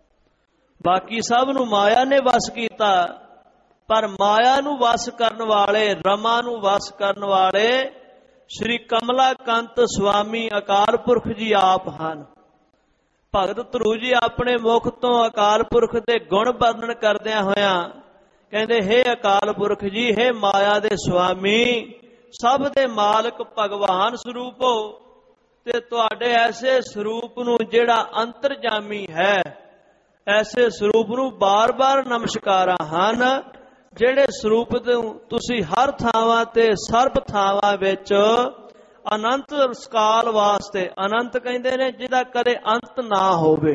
ਬਾਕੀ ਸਭ ਨੂੰ ਮਾਇਆ ਨੇ ਵਸ ਕੀਤਾ, ਪਰ ਮਾਇਆ ਨੂੰ ਵਸ ਕਰਨ ਵਾਲੇ, ਰਮਾ ਨੂੰ ਵਸ ਕਰਨ ਵਾਲੇ ਸ਼੍ਰੀ ਕਮਲਾਕੰਤ ਸੁਆਮੀ ਅਕਾਲ ਪੁਰਖ ਜੀ ਆਪ ਹਨ। ਭਗਤ ਧਰੂ ਜੀ ਆਪਣੇ ਮੁਖ ਤੋਂ ਅਕਾਲ ਪੁਰਖ ਦੇ ਗੁਣ ਵਰਣਨ ਕਰਦਿਆਂ ਹੋਇਆਂ ਕਹਿੰਦੇ, ਹੇ ਅਕਾਲ ਪੁਰਖ ਜੀ, ਹੇ ਮਾਇਆ ਦੇ ਸੁਆਮੀ, ਸਭ ਦੇ ਮਾਲਕ ਭਗਵਾਨ ਸਰੂਪ ਹੋ ਤੇ ਤੁਹਾਡੇ ਐਸੇ ਸਰੂਪ ਨੂੰ ਜਿਹੜਾ ਅੰਤਰਜਾਮੀ ਹੈ, ਐਸੇ ਸਰੂਪ ਨੂੰ ਬਾਰ-ਬਾਰ ਨਮਸਕਾਰਾਂ ਹਨ, ਜਿਹੜੇ ਸਰੂਪ ਤੁਸੀਂ ਹਰ ਥਾਵਾਂ ਤੇ ਸਰਬ ਥਾਵਾਂ ਵਿੱਚ ਅਨੰਤ ਕਾਲ ਵਾਸਤੇ, ਅਨੰਤ ਕਹਿੰਦੇ ਨੇ ਜਿਹਦਾ ਕਦੇ ਅੰਤ ਨਾ ਹੋਵੇ,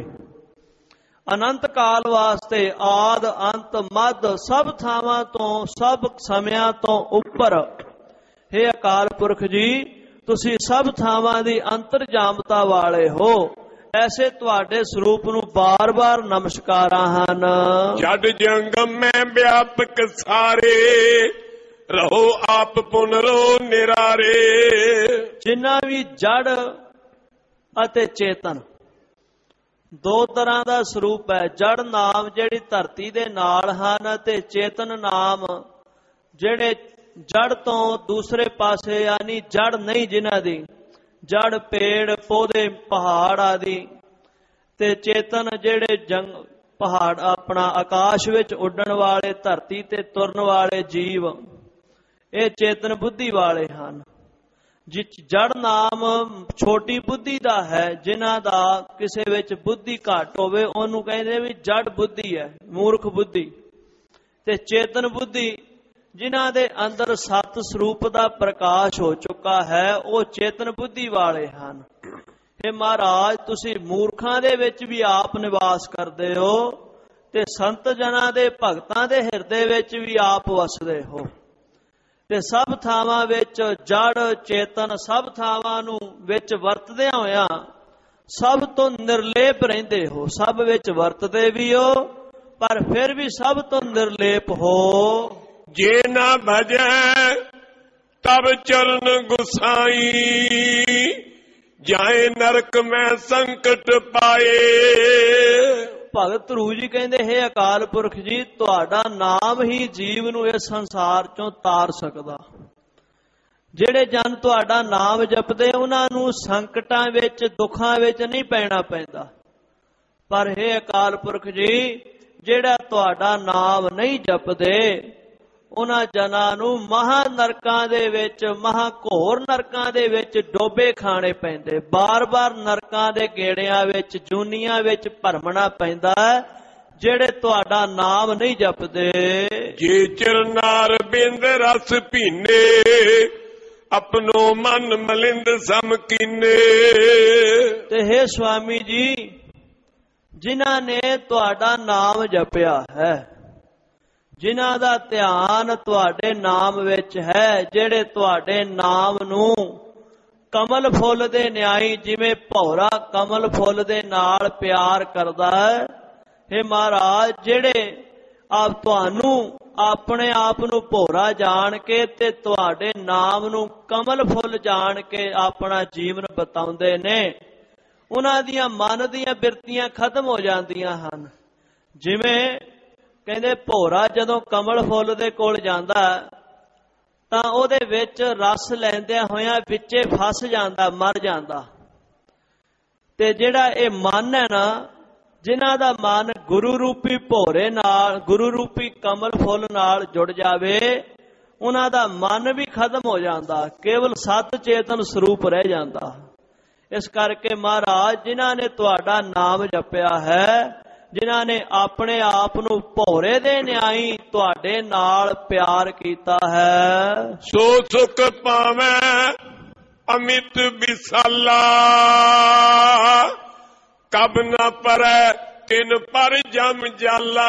ਅਨੰਤ ਕਾਲ ਵਾਸਤੇ ਆਦ ਅੰਤ ਮੱਧ ਸਭ ਥਾਵਾਂ ਤੋਂ, ਸਭ ਸਮਿਆਂ ਤੋਂ ਉੱਪਰ, ਹੇ ਅਕਾਲ ਪੁਰਖ ਜੀ, ਤੁਸੀਂ ਸਭ ਥਾਵਾਂ ਦੀ ਅੰਤਰਜਾਮਤਾ ਵਾਲੇ ਹੋ। ਐਸੇ ਤੁਹਾਡੇ ਸਰੂਪ ਨੂੰ ਬਾਰ-ਬਾਰ ਨਮਸਕਾਰਾਂ ਹਨ। ਜਡ ਜੰਗਮ ਮੈਂ ਵਿਆਪਕ ਸਾਰੇ, ਰਹੋ ਆਪ ਪੁਨਰੋ ਨਿਰਾਰੇ। ਜਿੰਨਾ ਵੀ ਜੜ ਅਤੇ ਚੇਤਨ, ਦੋ ਤਰ੍ਹਾਂ ਦਾ ਸਰੂਪ ਹੈ। ਜੜ ਨਾਮ ਜਿਹੜੀ ਧਰਤੀ ਦੇ ਨਾਲ ਹਨ ਤੇ ਚੇਤਨ ਨਾਮ ਜਿਹੜੇ ਜੜ ਤੋਂ ਦੂਸਰੇ ਪਾਸੇ, ਯਾਨੀ ਜੜ ਨਹੀਂ ਜਿਨ੍ਹਾਂ ਦੀ, ਜੜ ਪੇੜ ਪੌਦੇ ਪਹਾੜ ਆਦਿ, ਤੇ ਚੇਤਨ ਜਿਹੜੇ ਪਹਾੜ ਆਪਣਾ ਆਕਾਸ਼ ਵਿੱਚ ਉੱਡਣ ਵਾਲੇ, ਧਰਤੀ ਤੇ ਤੁਰਨ ਵਾਲੇ ਜੀਵ, ਇਹ ਚੇਤਨ ਬੁੱਧੀ ਵਾਲੇ ਹਨ। ਜੜ ਨਾਮ ਛੋਟੀ ਬੁੱਧੀ ਦਾ ਹੈ, ਜਿਨ੍ਹਾਂ ਦਾ ਕਿਸੇ ਵਿੱਚ ਬੁੱਧੀ ਘੱਟ ਹੋਵੇ ਉਹਨੂੰ ਕਹਿੰਦੇ ਵੀ ਜੜ ਬੁੱਧੀ ਹੈ, ਮੂਰਖ ਬੁੱਧੀ। ਤੇ ਚੇਤਨ ਬੁੱਧੀ ਜਿਨ੍ਹਾਂ ਦੇ ਅੰਦਰ ਸਤ ਸਰੂਪ ਦਾ ਪ੍ਰਕਾਸ਼ ਹੋ ਚੁੱਕਾ ਹੈ, ਉਹ ਚੇਤਨ ਬੁੱਧੀ ਵਾਲੇ ਹਨ। हे ਮਹਾਰਾਜ, ਤੁਸੀਂ ਮੂਰਖਾਂ ਦੇ ਵਿੱਚ ਵੀ ਆਪ ਨਿਵਾਸ ਕਰਦੇ ਹੋ ਤੇ ਸੰਤ ਜਨਾਂ ਦੇ, ਭਗਤਾਂ ਦੇ ਹਿਰਦੇ ਵਿੱਚ ਵੀ ਆਪ ਵਸਦੇ ਹੋ ਤੇ ਸਭ ਥਾਵਾਂ ਵਿੱਚ ਜੜ ਚੇਤਨ ਸਭ ਥਾਵਾਂ ਨੂੰ ਵਿੱਚ ਵਰਤਦਿਆਂ ਹੋਇਆਂ ਸਭ ਤੋਂ ਨਿਰਲੇਪ ਰਹਿੰਦੇ ਹੋ। ਸਭ ਵਿੱਚ ਵਰਤਦੇ ਵੀ ਹੋ ਪਰ ਫਿਰ ਵੀ ਸਭ ਤੋਂ ਨਿਰਲੇਪ ਹੋ। ਜੇ ਨਾ ਭਜੈ ਤਬ ਚਰਨ ਗੁਸਾਈ, ਜਾਏ ਨਰਕ ਮੈਂ ਸੰਕਟ ਪਾਏ। ਭਗਤ ਧਰੂ ਜੀ ਕਹਿੰਦੇ, ਹੈ ਅਕਾਲ ਪੁਰਖ ਜੀ, ਤੁਹਾਡਾ ਨਾਮ ਹੀ ਜੀਵ ਨੂੰ ਇਸ ਸੰਸਾਰ ਚੋਂ ਤਾਰ ਸਕਦਾ। ਜਿਹੜੇ ਜਨ ਤੁਹਾਡਾ ਨਾਮ ਜਪਦੇ ਉਹਨਾਂ ਨੂੰ ਸੰਕਟਾਂ ਵਿੱਚ, ਦੁੱਖਾਂ ਵਿੱਚ ਨਹੀਂ ਪੈਣਾ ਪੈਂਦਾ। ਪਰ ਹੈ ਅਕਾਲ ਪੁਰਖ ਜੀ, ਜਿਹੜਾ ਤੁਹਾਡਾ ਨਾਮ ਨਹੀਂ ਜਪਦੇ ਉਹਨਾਂ ਜਨਾਂ ਨੂੰ ਮਹਾ ਨਰਕਾਂ ਦੇ ਵਿੱਚ, ਮਹਾ ਘੋਰ ਨਰਕਾਂ ਦੇ ਵਿੱਚ ਡੋਬੇ ਖਾਣੇ ਪੈਂਦੇ। ਬਾਰ-ਬਾਰ ਨਰਕਾਂ ਦੇ ਗੇੜਿਆਂ ਵਿੱਚ, ਜੂਨੀਆਂ ਵਿੱਚ ਭਰਮਣਾ ਪੈਂਦਾ ਜਿਹੜੇ ਤੁਹਾਡਾ ਨਾਮ ਨਹੀਂ ਜਪਦੇ। ਜੇ ਚਰਨਾਰ ਬਿੰਦ ਰਸ ਪੀਨੇ, ਆਪਣੋ ਮਨ ਮਲਿੰਦ ਸਮ ਕੀਨੇ। ਤੇ ਹੇ ਸੁਆਮੀ ਜੀ, ਜਿਨ੍ਹਾਂ ਨੇ ਤੁਹਾਡਾ ਨਾਮ ਜਪਿਆ ਹੈ, ਜਿਨ੍ਹਾਂ ਦਾ ਧਿਆਨ ਤੁਹਾਡੇ ਨਾਮ ਵਿੱਚ ਹੈ, ਜਿਹੜੇ ਤੁਹਾਡੇ ਨਾਮ ਨੂੰ ਕਮਲ ਫੁੱਲ ਦੇ ਨਿਆਈ, ਜਿਵੇਂ ਭੌਰਾ ਕਮਲ ਫੁੱਲ ਦੇ ਨਾਲ ਪਿਆਰ ਕਰਦਾ ਹੈ, ਹੇ ਮਹਾਰਾਜ, ਜਿਹੜੇ ਆਪ ਤੁਹਾਨੂੰ ਆਪਣੇ ਆਪ ਨੂੰ ਭੌਰਾ ਜਾਣ ਕੇ ਤੇ ਤੁਹਾਡੇ ਨਾਮ ਨੂੰ ਕਮਲ ਫੁੱਲ ਜਾਣ ਕੇ ਆਪਣਾ ਜੀਵਨ ਬਿਤਾਉਂਦੇ ਨੇ, ਉਹਨਾਂ ਦੀਆਂ ਮਨ ਦੀਆਂ ਬਿਰਤੀਆਂ ਖਤਮ ਹੋ ਜਾਂਦੀਆਂ ਹਨ। ਜਿਵੇਂ ਕਹਿੰਦੇ ਭੌਰਾ ਜਦੋਂ ਕਮਲ ਫੁੱਲ ਦੇ ਕੋਲ ਜਾਂਦਾ ਤਾਂ ਉਹਦੇ ਵਿੱਚ ਰਸ ਲੈਂਦਿਆਂ ਹੋਇਆਂ ਵਿੱਚੇ ਫਸ ਜਾਂਦਾ, ਮਰ ਜਾਂਦਾ। ਤੇ ਜਿਹੜਾ ਇਹ ਮਨ ਹੈ ਨਾ, ਜਿਨ੍ਹਾਂ ਦਾ ਮਨ ਗੁਰੂ ਰੂਪੀ ਭੌਰੇ ਨਾਲ, ਗੁਰੂ ਰੂਪੀ ਕਮਲ ਫੁੱਲ ਨਾਲ ਜੁੜ ਜਾਵੇ, ਉਹਨਾਂ ਦਾ ਮਨ ਵੀ ਖਤਮ ਹੋ ਜਾਂਦਾ, ਕੇਵਲ ਸਤ ਚੇਤਨ ਸਰੂਪ ਰਹਿ ਜਾਂਦਾ। ਇਸ ਕਰਕੇ ਮਹਾਰਾਜ, ਜਿਨ੍ਹਾਂ ਨੇ ਤੁਹਾਡਾ ਨਾਮ ਜਪਿਆ ਹੈ, ਜਿਨ੍ਹਾਂ ਨੇ ਆਪਣੇ ਆਪ ਨੂੰ ਭੌਰੇ ਦੇ ਨਿਆਈ ਤੁਹਾਡੇ ਨਾਲ ਪਿਆਰ ਕੀਤਾ ਹੈ, ਸੋ ਸੁਖ ਪਾਵੈ ਅਮਿਤ ਵਿਸਾਲਾ, ਕਬ ਨ ਪਰੈ ਤਿਨ ਪਰ ਜਮ ਜਾਲਾ।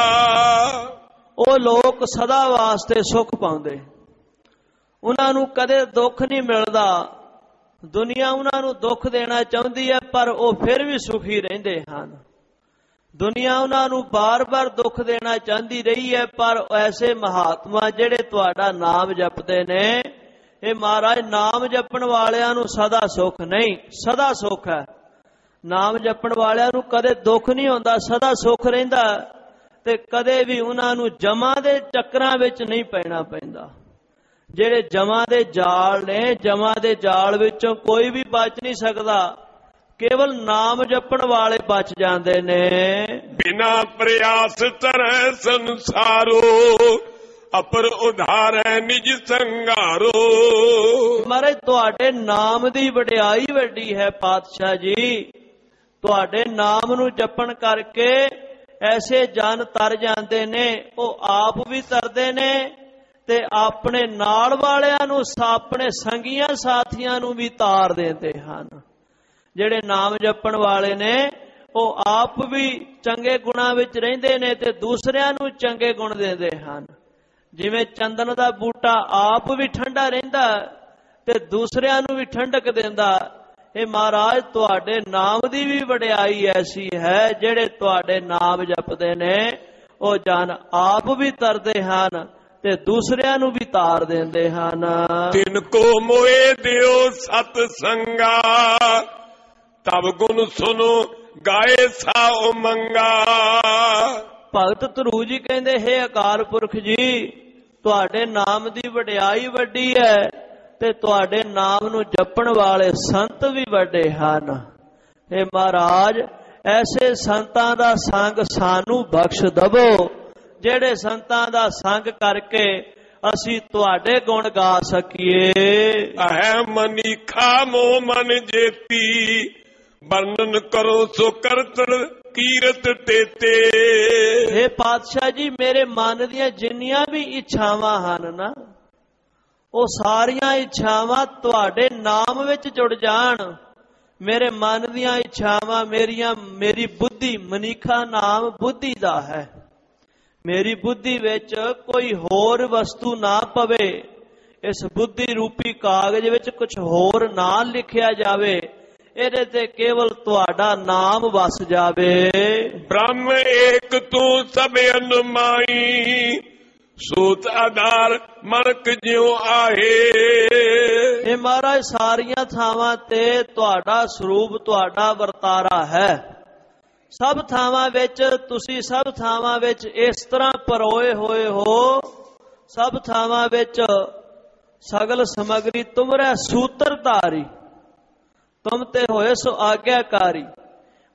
ਉਹ ਲੋਕ ਸਦਾ ਵਾਸਤੇ ਸੁਖ ਪਾਉਂਦੇ, ਉਹਨਾਂ ਨੂੰ ਕਦੇ ਦੁੱਖ ਨਹੀਂ ਮਿਲਦਾ। ਦੁਨੀਆ ਉਹਨਾਂ ਨੂੰ ਦੁੱਖ ਦੇਣਾ ਚਾਹੁੰਦੀ ਹੈ, ਪਰ ਉਹ ਫਿਰ ਵੀ ਸੁਖੀ ਰਹਿੰਦੇ ਹਨ। ਦੁਨੀਆ ਉਹਨਾਂ ਨੂੰ ਬਾਰ-ਬਾਰ ਦੁੱਖ ਦੇਣਾ ਚਾਹੁੰਦੀ ਰਹੀ ਹੈ, ਪਰ ਐਸੇ ਮਹਾਤਮਾ ਜਿਹੜੇ ਤੁਹਾਡਾ ਨਾਮ ਜਪਦੇ ਨੇ, ਇਹ ਮਹਾਰਾਜ, ਨਾਮ ਜਪਣ ਵਾਲਿਆਂ ਨੂੰ ਸਦਾ ਸੁੱਖ ਨਹੀਂ, ਸਦਾ ਸੁੱਖ ਹੈ। ਨਾਮ ਜਪਣ ਵਾਲਿਆਂ ਨੂੰ ਕਦੇ ਦੁੱਖ ਨਹੀਂ ਹੁੰਦਾ, ਸਦਾ ਸੁੱਖ ਰਹਿੰਦਾ, ਤੇ ਕਦੇ ਵੀ ਉਹਨਾਂ ਨੂੰ ਜਮਾਂ ਦੇ ਚੱਕਰਾਂ ਵਿੱਚ ਨਹੀਂ ਪੈਣਾ ਪੈਂਦਾ। ਜਿਹੜੇ ਜਮਾਂ ਦੇ ਜਾਲ ਨੇ, ਜਮਾਂ ਦੇ ਜਾਲ ਵਿੱਚੋਂ ਕੋਈ ਵੀ ਬਚ ਨਹੀਂ ਸਕਦਾ, ਕੇਵਲ ਨਾਮ ਜਪਣ ਵਾਲੇ ਬਚ ਜਾਂਦੇ ਨੇ। ਬਿਨਾ ਪ੍ਰਯਾਸ ਤਰੈ ਸੰਸਾਰੋ, ਅਪਰ ਉਧਾਰੈ ਨਿਜ ਸੰਘਾਰੋ। ਮਹਾਰਾਜ, ਤੁਹਾਡੇ ਨਾਮ ਦੀ ਵਡਿਆਈ ਵੱਡੀ ਹੈ ਪਾਤਸ਼ਾਹ ਜੀ। ਤੁਹਾਡੇ ਨਾਮ ਨੂੰ ਜਪਣ ਕਰਕੇ ਐਸੇ ਜਨ ਤਰ ਜਾਂਦੇ ਨੇ, ਉਹ ਆਪ ਵੀ ਤਰਦੇ ਨੇ ਤੇ ਆਪਣੇ ਨਾਲ ਵਾਲਿਆਂ ਨੂੰ, ਆਪਣੇ ਸੰਗੀਆਂ ਸਾਥੀਆਂ ਨੂੰ ਵੀ ਤਾਰ ਦਿੰਦੇ ਹਨ। ਜਿਹੜੇ ਨਾਮ ਜਪਣ ਵਾਲੇ ਨੇ, ਉਹ ਆਪ ਵੀ ਚੰਗੇ ਗੁਣਾਂ ਵਿੱਚ ਰਹਿੰਦੇ ਨੇ ਤੇ ਦੂਸਰਿਆਂ ਨੂੰ ਚੰਗੇ ਗੁਣ ਦਿੰਦੇ ਹਨ। ਜਿਵੇਂ ਚੰਦਨ ਦਾ ਬੂਟਾ ਆਪ ਵੀ ਠੰਡਾ ਰਹਿੰਦਾ ਤੇ ਦੂਸਰਿਆਂ ਨੂੰ ਵੀ ਠੰਡਕ ਦਿੰਦਾ। ਇਹ ਮਹਾਰਾਜ, ਤੁਹਾਡੇ ਨਾਮ ਦੀ ਵੀ ਵਡਿਆਈ ਐਸੀ ਹੈ, ਜਿਹੜੇ ਤੁਹਾਡੇ ਨਾਮ ਜਪਦੇ ਨੇ, ਉਹ ਜਨ ਆਪ ਵੀ ਤਰਦੇ ਹਨ ਤੇ ਦੂਸਰਿਆਂ ਨੂੰ ਵੀ ਤਾਰ ਦਿੰਦੇ ਹਨ। ਤਿਨ ਕੋ ਮੋਏ ਦਿਓ ਸਤ ਸੰਗਾ, ਤਬ ਗੁਣ ਸੁਨੋ ਗਾਏ ਸਾ ਉਮੰਗਾ। ਭਗਤ ਧਰੂ ਜੀ ਕਹਿੰਦੇ, ਹੇ ਅਕਾਲ ਪੁਰਖ ਜੀ, ਤੁਹਾਡੇ ਨਾਮ ਦੀ ਵਡਿਆਈ ਵੱਡੀ ਹੈ ਤੇ ਤੁਹਾਡੇ ਨਾਮ ਨੂੰ ਜਪਣ ਵਾਲੇ ਸੰਤ ਵੀ ਵੱਡੇ ਹਨ। ਹੇ ਮਹਾਰਾਜ, ਐਸੇ ਸੰਤਾਂ ਦਾ ਸੰਗ ਸਾਨੂੰ ਬਖਸ਼ ਦਵੋ, ਜਿਹੜੇ ਸੰਤਾਂ ਦਾ ਸੰਗ ਕਰਕੇ ਅਸੀਂ ਤੁਹਾਡੇ ਗੁਣ ਗਾ ਸਕੀਏ। ਹੈ ਮਨੀਖਾ ਮੋ ਮਨ ਜੇਤੀ, ਵਰਣਨ ਕਰੋ ਸੋ ਕਰਤ ਕੀਰਤ ਤੇਤੇ। ਹੇ ਪਾਤਸ਼ਾਹ ਜੀ, ਮੇਰੇ ਮਨ ਦੀਆਂ ਜਿੰਨੀਆਂ ਵੀ ਇੱਛਾਵਾਂ ਹਨ ਨਾ, ਉਹ ਸਾਰੀਆਂ ਇੱਛਾਵਾਂ ਤੁਹਾਡੇ ਨਾਮ ਵਿੱਚ ਜੁੜ ਜਾਣ। ਮੇਰੇ ਮਨ ਦੀਆਂ ਇੱਛਾਵਾਂ, ਮੇਰੀ ਬੁੱਧੀ, ਮਨੀਖਾ ਨਾਮ ਬੁੱਧੀ ਦਾ ਹੈ, ਮੇਰੀ ਬੁੱਧੀ ਵਿੱਚ ਕੋਈ ਹੋਰ ਵਸਤੂ ਨਾ ਪਵੇ, ਇਸ ਬੁੱਧੀ ਰੂਪੀ ਕਾਗਜ਼ ਵਿੱਚ ਕੁਝ ਹੋਰ ਨਾ ਲਿਖਿਆ ਜਾਵੇ, ਇਹਦੇ ਤੇ ਕੇਵਲ ਤੁਹਾਡਾ ਨਾਮ ਵਸ ਜਾਵੇ। ਬ੍ਰਹਮ ਏਕ ਤੂੰ ਸਭ ਅਨੁਮਾਈ, ਸੂਤ ਆਧਾਰ ਮਨਕ ਜਿਉ ਆਏ। ਇਹ ਮਹਾਰਾਜ, ਸਾਰੀਆਂ ਥਾਵਾਂ ਤੇ ਤੁਹਾਡਾ ਸਰੂਪ, ਤੁਹਾਡਾ ਵਰਤਾਰਾ ਹੈ। ਸਭ ਥਾਵਾਂ ਵਿੱਚ ਤੁਸੀਂ, ਸਭ ਥਾਵਾਂ ਵਿੱਚ ਇਸ ਤਰ੍ਹਾਂ ਪਰੋਏ ਹੋਏ ਹੋ। ਸਭ ਥਾਵਾਂ ਵਿੱਚ ਸਗਲ ਸਮਗਰੀ ਤੁਮਰੇ ਸੂਤਰਧਾਰੀ, ਤੁਮ ਤੇ ਹੋਏ ਸੋ ਆਗਿਆਕਾਰੀ।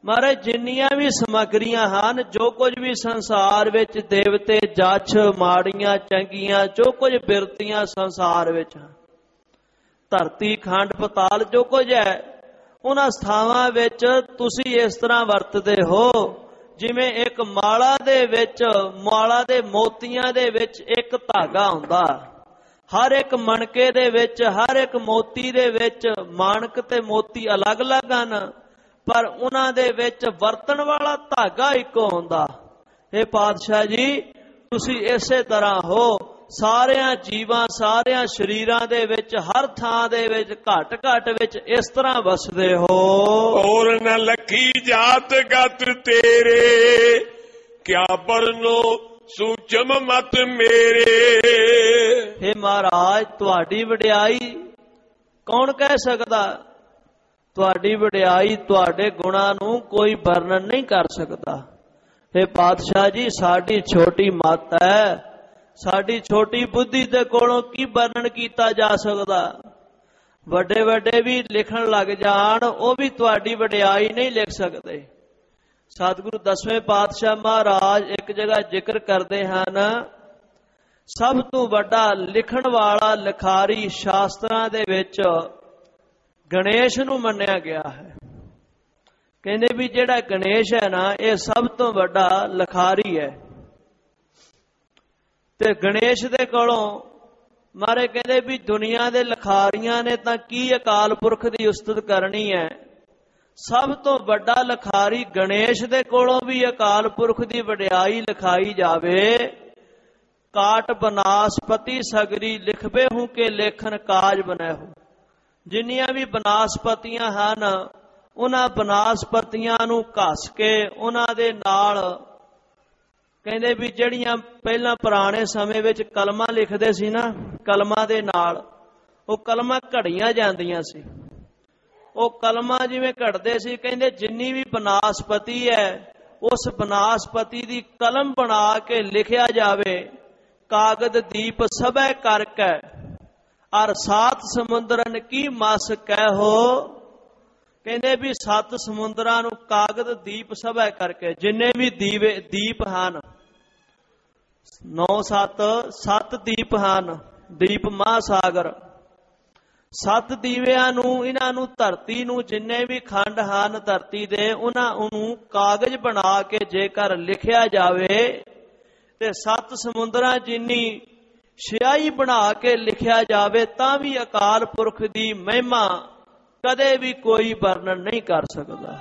ਮਹਾਰਾਜ ਜਿੰਨੀਆਂ ਵੀ ਸਮੱਗਰੀਆਂ ਹਨ, ਜੋ ਕੁਝ ਵੀ ਸੰਸਾਰ ਵਿੱਚ ਦੇਵਤੇ ਜੱਛ ਮਾੜੀਆਂ ਚੰਗੀਆਂ ਜੋ ਕੁਝ ਬਿਰਤੀਆਂ ਸੰਸਾਰ ਵਿੱਚ ਹਨ, ਧਰਤੀ ਖੰਡ ਪਤਾਲ ਜੋ ਕੁਝ ਹੈ, ਉਹਨਾਂ ਸਥਾਵਾਂ ਵਿੱਚ ਤੁਸੀਂ ਇਸ ਤਰ੍ਹਾਂ ਵਰਤਦੇ ਹੋ ਜਿਵੇਂ ਇੱਕ ਮਾਲਾ ਦੇ ਮੋਤੀਆਂ ਦੇ ਵਿੱਚ ਇੱਕ ਧਾਗਾ ਹੁੰਦਾ। ਹਰ ਇੱਕ ਮਣਕੇ ਦੇ ਵਿੱਚ, ਹਰ ਇੱਕ ਮੋਤੀ ਦੇ ਵਿੱਚ ਮਾਣਕ ਤੇ ਮੋਤੀ ਅਲੱਗ-ਅਲੱਗ ਹਨ, ਪਰ ਉਹਨਾਂ ਦੇ ਵਿੱਚ ਵਰਤਣ ਵਾਲਾ ਧਾਗਾ ਇੱਕੋ ਹੁੰਦਾ। ਇਹ ਪਾਤਸ਼ਾਹ ਜੀ, ਤੁਸੀਂ ਇਸੇ ਤਰ੍ਹਾਂ ਹੋ, ਸਾਰਿਆਂ ਜੀਵਾਂ ਸਾਰਿਆਂ ਸਰੀਰਾਂ ਦੇ ਵਿੱਚ ਹਰ ਥਾਂ ਦੇ ਵਿੱਚ ਘਟ ਘਟ ਵਿੱਚ ਇਸ ਤਰ੍ਹਾਂ ਵਸਦੇ ਹੋ। ਔਰ ਨ ਲਖੀ ਜਾਤ ਗਤ ਤੇਰੇ, ਕਿਆ ਬਰਨੋ ਸੂਚਮ ਮਤ ਮੇਰੇ। हे ਮਹਾਰਾਜ, ਤੁਹਾਡੀ ਵਡਿਆਈ ਕੌਣ ਕਹਿ ਸਕਦਾ? ਤੁਹਾਡੀ ਵਡਿਆਈ, ਤੁਹਾਡੇ ਗੁਣਾਂ ਨੂੰ ਕੋਈ ਵਰਣਨ ਨਹੀਂ ਕਰ ਸਕਦਾ। हे ਪਾਤਸ਼ਾਹ ਜੀ, ਸਾਡੀ ਛੋਟੀ ਮੱਤ ਹੈ, ਸਾਡੀ ਛੋਟੀ ਬੁੱਧੀ ਦੇ ਕੋਲੋਂ ਕੀ ਵਰਣਨ ਕੀਤਾ ਜਾ ਸਕਦਾ? ਵੱਡੇ ਵੱਡੇ ਵੀ ਲਿਖਣ ਲੱਗ ਜਾਣ, ਉਹ ਵੀ ਤੁਹਾਡੀ ਵਡਿਆਈ ਨਹੀਂ ਲਿਖ ਸਕਦੇ। ਸਤਿਗੁਰੂ ਦਸਵੇਂ ਪਾਤਸ਼ਾਹ ਮਹਾਰਾਜ ਇੱਕ ਜਗ੍ਹਾ ਜ਼ਿਕਰ ਕਰਦੇ ਹਨ, ਸਭ ਤੋਂ ਵੱਡਾ ਲਿਖਣ ਵਾਲਾ ਲਿਖਾਰੀ ਸ਼ਾਸਤਰਾਂ ਦੇ ਵਿੱਚ ਗਣੇਸ਼ ਨੂੰ ਮੰਨਿਆ ਗਿਆ ਹੈ। ਕਹਿੰਦੇ ਵੀ ਜਿਹੜਾ ਗਣੇਸ਼ ਹੈ ਨਾ, ਇਹ ਸਭ ਤੋਂ ਵੱਡਾ ਲਿਖਾਰੀ ਹੈ। ਤੇ ਗਣੇਸ਼ ਦੇ ਕੋਲੋਂ ਮਾਰੇ ਕਹਿੰਦੇ ਵੀ ਦੁਨੀਆ ਦੇ ਲਿਖਾਰੀਆਂ ਨੇ ਤਾਂ ਕੀ ਅਕਾਲ ਪੁਰਖ ਦੀ ਉਸਤਤ ਕਰਨੀ ਹੈ। ਸਭ ਤੋਂ ਵੱਡਾ ਲਿਖਾਰੀ ਗਣੇਸ਼ ਦੇ ਕੋਲੋਂ ਵੀ ਅਕਾਲ ਪੁਰਖ ਦੀ ਵਡਿਆਈ ਲਿਖਾਈ ਜਾਵੇ। ਕਾਟ ਬਨਾਸਪਤੀ ਸਗਰੀ ਲਿਖਵੇ ਹੂੰ ਕੇ ਲੇਖਨ ਕਾਜ ਬਨੈ ਹੋ। ਜਿੰਨੀਆਂ ਵੀ ਬਨਾਸਪਤੀਆਂ ਹਨ, ਉਹਨਾਂ ਬਨਾਸਪਤੀਆਂ ਨੂੰ ਘਸ ਕੇ ਉਹਨਾਂ ਦੇ ਨਾਲ ਕਹਿੰਦੇ ਵੀ ਜਿਹੜੀਆਂ ਪਹਿਲਾਂ ਪੁਰਾਣੇ ਸਮੇਂ ਵਿੱਚ ਕਲਮਾਂ ਲਿਖਦੇ ਸੀ ਨਾ, ਕਲਮਾਂ ਦੇ ਨਾਲ ਉਹ ਕਲਮਾਂ ਘੜੀਆਂ ਜਾਂਦੀਆਂ ਸੀ। ਉਹ ਕਲਮਾਂ ਜਿਵੇਂ ਘੜਦੇ ਸੀ, ਕਹਿੰਦੇ ਜਿੰਨੀ ਵੀ ਬਨਾਸਪਤੀ ਹੈ, ਉਸ ਬਨਾਸਪਤੀ ਦੀ ਕਲਮ ਬਣਾ ਕੇ ਲਿਖਿਆ ਜਾਵੇ। ਕਾਗਦ ਦੀਪ ਸਭੈ ਕਰਕੇ ਅਰ ਸਾਤ ਸਮੁੰਦਰਨ ਕੀ ਮਸ ਕਹਿ। ਕਹਿੰਦੇ ਵੀ 7 ਸਮੁੰਦਰਾਂ ਨੂੰ ਕਾਗਦ ਦੀਪ ਸਭੈ ਕਰਕੇ, ਜਿੰਨੇ ਵੀ ਦੀਪ ਹਨ, 7 ਦੀਪ ਹਨ, ਦੀਪ ਮਹਾਸਾਗਰ, 7 ਦੀਵਿਆਂ ਨੂੰ, ਇਹਨਾਂ ਨੂੰ ਧਰਤੀ ਨੂੰ, ਜਿੰਨੇ ਵੀ ਖੰਡ ਹਨ ਧਰਤੀ ਦੇ, ਉਹਨਾਂ ਨੂੰ ਕਾਗਜ਼ ਬਣਾ ਕੇ ਜੇਕਰ ਲਿਖਿਆ ਜਾਵੇ ਤੇ 7 ਸਮੁੰਦਰਾਂ ਜਿੰਨੀ ਸਿਆਹੀ ਬਣਾ ਕੇ ਲਿਖਿਆ ਜਾਵੇ, ਤਾਂ ਵੀ ਅਕਾਲ ਪੁਰਖ ਦੀ ਮਹਿਮਾ ਕਦੇ ਵੀ ਕੋਈ ਵਰਣਨ ਨਹੀਂ ਕਰ ਸਕਦਾ।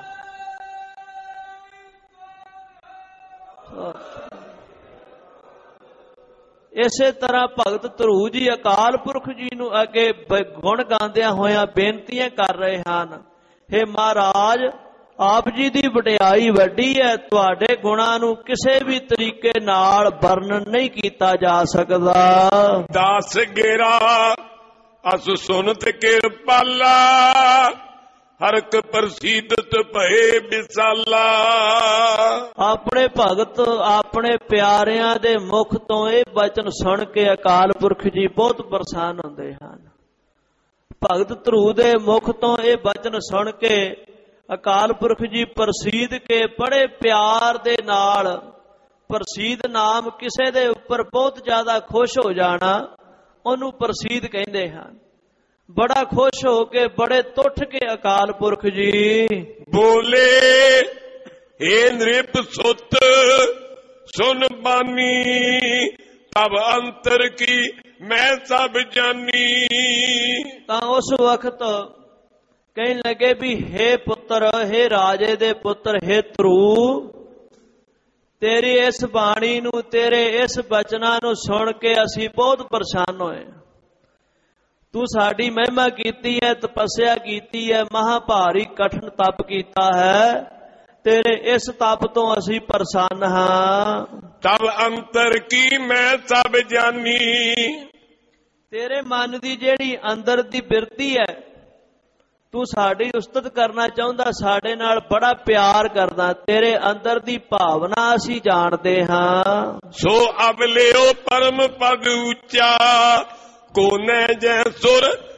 ਇਸੇ ਤਰ੍ਹਾਂ ਭਗਤ ਧਰੂ ਜੀ ਅਕਾਲ ਪੁਰਖ ਜੀ ਨੂੰ ਅੱਗੇ ਗੁਣ ਗਾਉਂਦਿਆਂ ਹੋਇਆਂ ਬੇਨਤੀਆਂ ਕਰ ਰਹੇ ਹਨ, हे ਮਹਾਰਾਜ, ਆਪ ਜੀ ਦੀ ਵਡਿਆਈ ਵੱਡੀ ਹੈ, ਤੁਹਾਡੇ ਗੁਣਾਂ ਨੂੰ ਕਿਸੇ ਵੀ ਤਰੀਕੇ ਨਾਲ ਵਰਣਨ ਨਹੀਂ ਕੀਤਾ ਜਾ ਸਕਦਾ। ਦਾਸ ਗੇਰਾ ਅਸ ਸੁਨਤ ਕਿਰਪਾਲਾ, ਹਰਕ ਪ੍ਰਸੀਦਤ ਭਏ ਵਿਸਾਲਾ। ਆਪਣੇ ਭਗਤ, ਆਪਣੇ ਪਿਆਰਿਆਂ ਦੇ ਮੁਖ ਤੋਂ ਇਹ ਬਚਨ ਸੁਣ ਕੇ ਅਕਾਲ ਪੁਰਖ ਜੀ ਬਹੁਤ ਪ੍ਰਸੰਨ ਹੁੰਦੇ ਹਨ। ਭਗਤ ਧਰੂ ਦੇ ਮੁਖ ਤੋਂ ਇਹ ਬਚਨ ਸੁਣ ਕੇ ਅਕਾਲ ਪੁਰਖ ਜੀ ਪ੍ਰਸੀਦ ਕੇ ਬੜੇ ਪਿਆਰ ਦੇ ਨਾਲ, ਪ੍ਰਸੀਦ ਨਾਮ ਕਿਸੇ ਦੇ ਉੱਪਰ ਬਹੁਤ ਜ਼ਿਆਦਾ ਖੁਸ਼ ਹੋ ਜਾਣਾ, ਉਹਨੂੰ ਪ੍ਰਸੀਦ ਕਹਿੰਦੇ ਹਨ। ਬੜਾ ਖੁਸ਼ ਹੋ ਕੇ, ਬੜੇ ਟੁੱਟ ਕੇ ਅਕਾਲ ਪੁਰਖ ਜੀ ਬੋਲੇ, ਏ ਨ੍ਰਿਪ ਸੁਤ ਸੁਨ ਬਾਨੀ, ਤਬ ਅੰਤਰ ਕੀ ਮੈਂ ਸਭ ਜਾਨੀ। ਤਾਂ ਉਸ ਵਕਤ ਕਹਿਣ ਲੱਗੇ ਵੀ हे ਪੁੱਤਰ, हे ਰਾਜੇ ਦੇ ਪੁੱਤਰ, हे ਧਰੂ, ਤੇਰੀ ਇਸ ਬਾਣੀ ਨੂੰ, ਤੇਰੇ ਇਸ ਬਚਨਾਂ ਨੂੰ ਸੁਣ ਕੇ ਅਸੀਂ ਬਹੁਤ ਪ੍ਰਸੰਨ ਹੋਏ। ਤੂੰ ਸਾਡੀ ਮਹਿਮਾ ਕੀਤੀ ਹੈ, ਤਪੱਸਿਆ ਕੀਤੀ ਹੈ, ਮਹਾਭਾਰੀ ਕਠਿਨ ਤਪ ਕੀਤਾ ਹੈ, ਤੇਰੇ ਇਸ ਤਪ ਤੋਂ ਅਸੀਂ ਪ੍ਰਸੰਨ ਹਾਂ। ਤਬ ਅੰਤਰ ਕੀ ਮੈਂ ਸਭ ਜਾਨੀ। ਤੇਰੇ ਮਨ ਦੀ ਜਿਹੜੀ ਅੰਦਰ ਦੀ ਬਿਰਤੀ ਹੈ, ਤੂੰ ਸਾਡੀ ਉਸਤਤ ਕਰਨਾ ਚਾਹੁੰਦਾ, ਸਾਡੇ ਨਾਲ ਬੜਾ ਪਿਆਰ ਕਰਦਾ, ਤੇਰੇ ਅੰਦਰ ਦੀ ਭਾਵਨਾ ਅਸੀਂ ਜਾਣਦੇ ਹਾਂ। ਸੋ ਅਬ ਲਿਓ ਪਰਮ ਪਦ ਉੱਚਾ, ਕੋਨੇ ਜੈ ਸੁਰ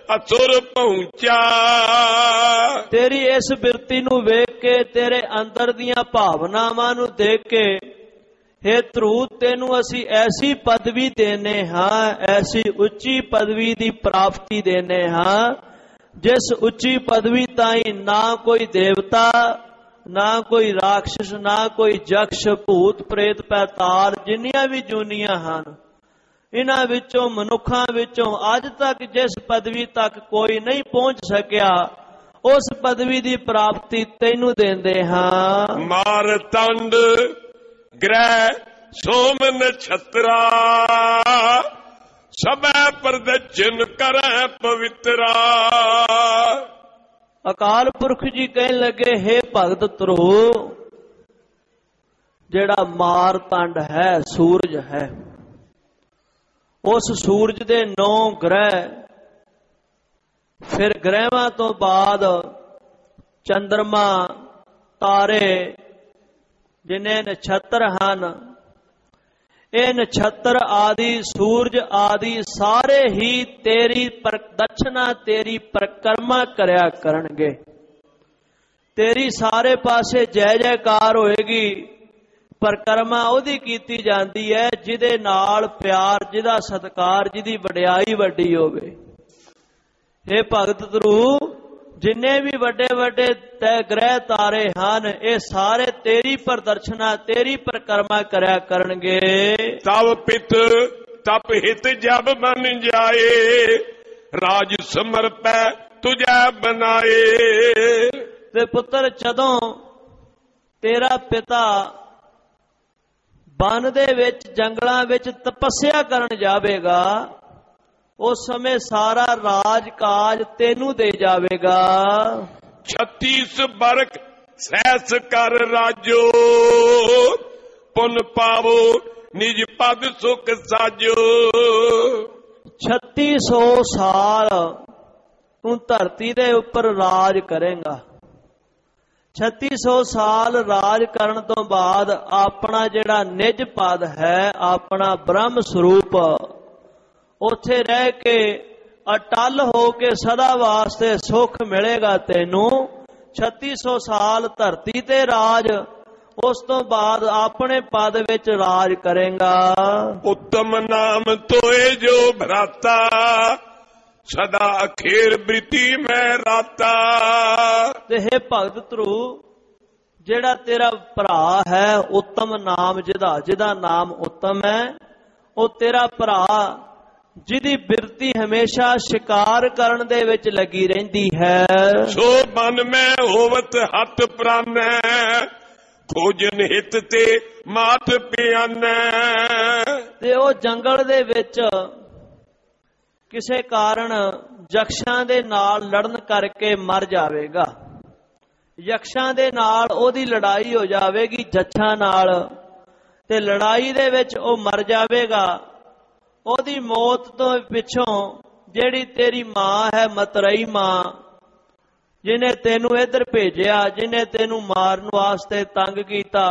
ਅਸੁਰ ਪਹੁੰਚਾ। ਤੇਰੀ ਇਸ ਬਿਰਤੀ ਨੂੰ ਵੇਖ ਕੇ, ਤੇਰੇ ਅੰਦਰ ਦੀਆਂ ਭਾਵਨਾਵਾਂ ਨੂੰ ਦੇਖ ਕੇ, ਹੇ ਧਰੂ ਤੈਨੂੰ ਅਸੀਂ ਐਸੀ ਪਦਵੀ ਦੇਨੇ ਹਾਂ, ਐਸੀ ਉੱਚੀ ਪਦਵੀ ਦੀ ਪ੍ਰਾਪਤੀ ਦੇਨੇ ਹਾਂ, ਜਿਸ ਉੱਚੀ ਪਦਵੀ ਤਾਈਂ ਨਾ ਕੋਈ ਦੇਵਤਾ, ਨਾ ਕੋਈ ਰਾਖਸ਼, ਨਾ ਕੋਈ ਯਕਸ਼, ਭੂਤ ਪ੍ਰੇਤ, ਪੈਤਾਲ, ਜਿੰਨੀਆਂ ਵੀ ਜੂਨੀਆਂ ਹਨ, ਇਹਨਾਂ ਵਿੱਚੋਂ ਮਨੁੱਖਾਂ ਵਿੱਚੋਂ ਅੱਜ ਤੱਕ ਜਿਸ ਪਦਵੀ ਤੱਕ ਕੋਈ ਨਹੀਂ ਪਹੁੰਚ ਸਕਿਆ, ਉਸ ਪਦਵੀ ਦੀ ਪ੍ਰਾਪਤੀ ਤੈਨੂੰ ਦਿੰਦੇ ਹਾਂ। ਮਾਰ ਤੰਡ ਗ੍ਰਹਿ ਸੋਮ ਨਛਤਰਾ, ਸਭੈ ਪ੍ਰਦਰਸ਼ਨ ਕਰੈ ਪਵਿੱਤਰਾ। ਅਕਾਲ ਪੁਰਖ ਜੀ ਕਹਿਣ ਲੱਗੇ, ਹੇ ਭਗਤ ਧਰੂ, ਜਿਹੜਾ ਮਾਰਤੰਡ ਹੈ, ਸੂਰਜ ਹੈ, ਉਸ ਸੂਰਜ ਦੇ 9 ਗ੍ਰਹਿ, ਫਿਰ ਗ੍ਰਹਿਾਂ ਤੋਂ ਬਾਅਦ ਚੰਦਰਮਾ, ਤਾਰੇ, ਜਿੰਨੇ ਨਛੱਤਰ ਹਨ, ਇਹ ਨਛੱਤਰ ਆਦਿ, ਸੂਰਜ ਆਦਿ ਸਾਰੇ ਹੀ ਤੇਰੀ ਪ੍ਰਦక్షਣਾ, ਤੇਰੀ ਪਰਿਕਰਮਾ ਕਰਿਆ ਕਰਨਗੇ। ਤੇਰੀ ਸਾਰੇ ਪਾਸੇ ਜੈ ਜੈਕਾਰ ਹੋਏਗੀ। ਪਰਿਕਰਮਾ ਉਹਦੀ ਕੀਤੀ ਜਾਂਦੀ ਹੈ ਜਿਹਦੇ ਨਾਲ ਪਿਆਰ, ਜਿਹਦਾ ਸਤਿਕਾਰ, ਜਿਹਦੀ ਵਡਿਆਈ ਵੱਡੀ ਹੋਵੇ। हे ਭਗਤ ਧਰੂ, ਜਿੰਨੇ ਵੀ ਵੱਡੇ ਵੱਡੇ ਗ੍ਰਹਿ ਤਾਰੇ ਹਨ, ਇਹ ਸਾਰੇ ਤੇਰੀ ਪ੍ਰਦਰਸ਼ਨਾ, ਤੇਰੀ ਪਰਿਕਰਮਾ ਕਰਿਆ ਕਰਨਗੇ। ਤਵ ਪਿਤ ਤਪ ਹਿਤ ਜਬ ਬਨ ਜਾਏ, ਰਾਜ ਸਮਰਪੈ ਤੁਝੈ ਬਨਾਏ। ਤੇ ਪੁੱਤਰ, ਜਦੋਂ ਤੇਰਾ ਪਿਤਾ ਬਨ ਦੇ ਵਿੱਚ, ਜੰਗਲਾਂ ਵਿੱਚ ਤਪੱਸਿਆ ਕਰਨ ਜਾਵੇਗਾ, ਉਸ ਸਮੇਂ ਸਾਰਾ ਰਾਜ ਕਾਜ ਤੈਨੂੰ ਦੇ ਜਾਵੇਗਾ। 36 ਬਰਖ ਸਹਿਸ ਕਰ ਰਾਜੋ, ਪੁਨ ਪਾਵੋ ਨਿਜ ਪਦ ਸੁਖ ਸਾਜੋ। 3600 ਸਾਲ ਤੂੰ ਧਰਤੀ ਦੇ ਉੱਪਰ ਰਾਜ ਕਰੇਗਾ। 3600 ਸਾਲ ਰਾਜ ਕਰਨ ਤੋਂ ਬਾਅਦ ਆਪਣਾ ਜਿਹੜਾ ਨਿਜ ਪਦ ਹੈ, ਆਪਣਾ ਬ੍ਰਹਮ ਸਰੂਪ, ਉੱਥੇ ਰਹਿ ਕੇ ਅਟਲ ਹੋ ਕੇ ਸਦਾ ਵਾਸਤੇ ਸੁਖ ਮਿਲੇਗਾ ਤੈਨੂੰ। 3600 ਸਾਲ ਧਰਤੀ ਤੇ ਰਾਜ, ਉਸ ਤੋਂ ਬਾਅਦ ਆਪਣੇ ਪਦ ਵਿੱਚ ਰਾਜ ਕਰੇਗਾ। ਉੱਤਮ ਨਾਮ ਤੋਏ ਜੋ ਭਰਾਤਾ, ਸਦਾ ਅਖੇਰ ਬ੍ਰਿਤੀ ਮੈਂ ਰਾਤਾ। ਤੇ ਹੈ ਭਗਤ ਧਰੂ, ਜਿਹੜਾ ਤੇਰਾ ਭਰਾ ਹੈ, ਉੱਤਮ ਨਾਮ ਜਿਹਦਾ ਨਾਮ ਉੱਤਮ ਹੈ, ਉਹ ਤੇਰਾ ਭਰਾ, ਜਿਹਦੀ ਬਿਰਤੀ ਹਮੇਸ਼ਾ ਸ਼ਿਕਾਰ ਕਰਨ ਦੇ ਵਿੱਚ ਲੱਗੀ ਰਹਿੰਦੀ ਹੈ। ਸੋ ਬਨ ਮੈਂ ਹੋਵਤ ਹੱਥ ਪ੍ਰਾਨੈ, ਖੋਜਨ ਹਿੱਤ ਤੇ ਮਾਤ ਪਿਆਨੈ। ਤੇ ਉਹ ਜੰਗਲ ਦੇ ਵਿੱਚ ਕਿਸੇ ਕਾਰਨ ਯਕਸ਼ਾਂ ਦੇ ਨਾਲ ਲੜਨ ਕਰਕੇ ਮਰ ਜਾਵੇਗਾ। ਯਕਸ਼ਾਂ ਦੇ ਨਾਲ ਉਹਦੀ ਲੜਾਈ ਹੋ ਜਾਵੇਗੀ, ਜੱਛਾਂ ਨਾਲ, ਤੇ ਲੜਾਈ ਦੇ ਵਿੱਚ ਉਹ ਮਰ ਜਾਵੇਗਾ। ਉਹਦੀ ਮੌਤ ਤੋਂ ਪਿੱਛੋਂ ਜਿਹੜੀ ਤੇਰੀ ਮਾਂ ਹੈ, ਮਤਰਈ ਮਾਂ, ਜਿਹਨੇ ਤੈਨੂੰ ਇੱਧਰ ਭੇਜਿਆ, ਜਿਹਨੇ ਤੈਨੂੰ ਮਾਰਨ ਵਾਸਤੇ ਤੰਗ ਕੀਤਾ,